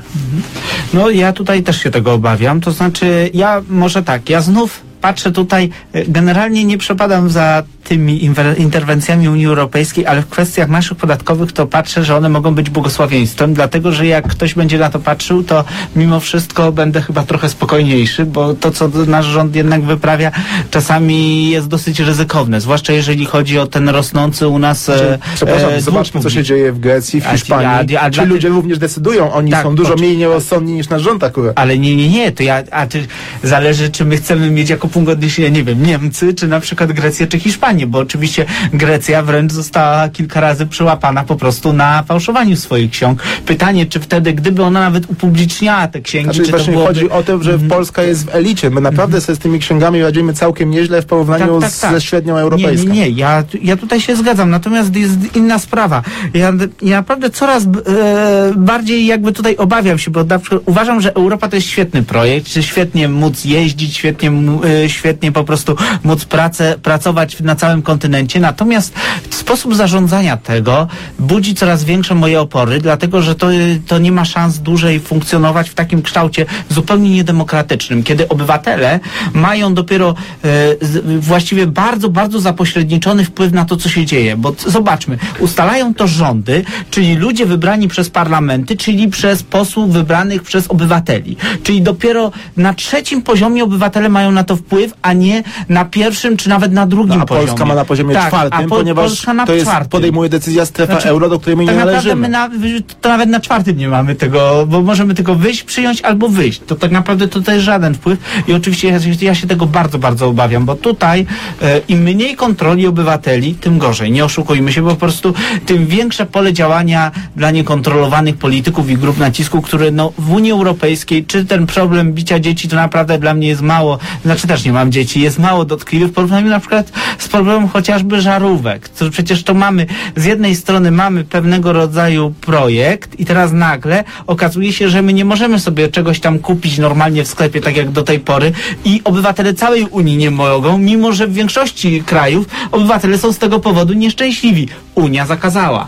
No ja tutaj też się tego obawiam, to znaczy ja może tak, ja znów patrzę tutaj, generalnie nie przepadam za tymi interwencjami Unii Europejskiej, ale w kwestiach naszych podatkowych to patrzę, że one mogą być błogosławieństwem, dlatego że jak ktoś będzie na to patrzył, to mimo wszystko będę chyba trochę spokojniejszy, bo to, co nasz rząd jednak wyprawia, czasami jest dosyć ryzykowne, zwłaszcza jeżeli chodzi o ten rosnący u nas znaczy, Przepraszam, e, zobaczmy, co się dzieje w Grecji, w Hiszpanii. A, a, a, Ci a, ludzie również decydują, oni tak, są dużo mniej nierozsądni niż nasz rząd akurat. Ale nie, nie, nie, to ja, a czy zależy, czy my chcemy mieć jako punkt odniesienia, nie wiem, Niemcy, czy na przykład Grecję, czy Hiszpanię, bo oczywiście Grecja wręcz została kilka razy przyłapana po prostu na fałszowaniu swoich ksiąg. Pytanie, czy wtedy, gdyby ona nawet upubliczniała te księgi, znaczy, czy właśnie to byłoby... chodzi o to, że mm. Polska jest w elicie. My naprawdę mm. sobie z tymi księgami radzimy całkiem nieźle w porównaniu tak, tak, tak. ze średnią europejską. Nie, nie, nie. Ja, ja tutaj się zgadzam. Natomiast jest inna sprawa. Ja, ja naprawdę coraz e, bardziej jakby tutaj obawiam się, bo na przykład uważam, że Europa to jest świetny projekt, że świetnie móc jeździć, świetnie, e, świetnie po prostu móc pracę, pracować na całym kontynencie, natomiast sposób zarządzania tego budzi coraz większe moje opory, dlatego że to, to nie ma szans dłużej funkcjonować w takim kształcie zupełnie niedemokratycznym, kiedy obywatele mają dopiero e, z, właściwie bardzo, bardzo zapośredniczony wpływ na to, co się dzieje, bo t, zobaczmy, ustalają to rządy, czyli ludzie wybrani przez parlamenty, czyli przez posłów wybranych przez obywateli, czyli dopiero na trzecim poziomie obywatele mają na to wpływ, a nie na pierwszym, czy nawet na drugim no, a poziomie. Polska ma na poziomie tak, czwartym, po, ponieważ na to jest, czwartym. podejmuje decyzja strefa znaczy, euro, do której my tak nie należymy. My na, to nawet na czwartym nie mamy tego, bo możemy tylko wyjść, przyjąć albo wyjść. To tak naprawdę tutaj jest żaden wpływ i oczywiście ja, ja się tego bardzo, bardzo obawiam, bo tutaj e, im mniej kontroli obywateli, tym gorzej. Nie oszukujmy się, bo po prostu tym większe pole działania dla niekontrolowanych polityków i grup nacisku, które no, w Unii Europejskiej, czy ten problem bicia dzieci to naprawdę dla mnie jest mało, znaczy też nie mam dzieci, jest mało dotkliwy w porównaniu na przykład z problemem chociażby żarówek. To przecież to mamy, z jednej strony mamy pewnego rodzaju projekt i teraz nagle okazuje się, że my nie możemy sobie czegoś tam kupić normalnie w sklepie, tak jak do tej pory i obywatele całej Unii nie mogą, mimo że w większości krajów obywatele są z tego powodu nieszczęśliwi. Unia zakazała.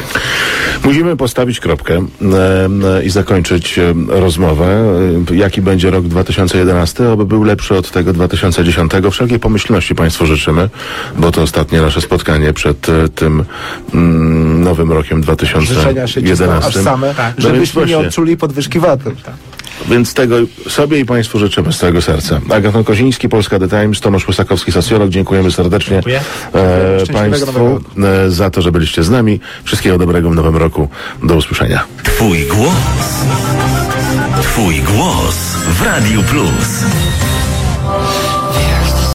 Musimy postawić kropkę e, i zakończyć e, rozmowę. E, jaki będzie rok dwa tysiące jedenasty, aby był lepszy od tego dwa tysiące dziesiątego. Wszelkiej pomyślności Państwu życzymy, bo to ostatnie nasze spotkanie przed e, tym mm, nowym rokiem dwa tysiące jedenastym. Życzenia się cisną, aż same, tak, żebyśmy nie odczuli podwyżki V A T-u. Tak. Więc tego sobie i Państwu życzymy z całego serca. Agaton Koziński, Polska The Times, Tomasz Łysakowski, socjolog. Dziękujemy serdecznie e, Państwu e, za to, że byliście z nami. Wszystkiego dobrego w nowym roku. Do usłyszenia. Twój głos. Twój głos w Radiu Plus.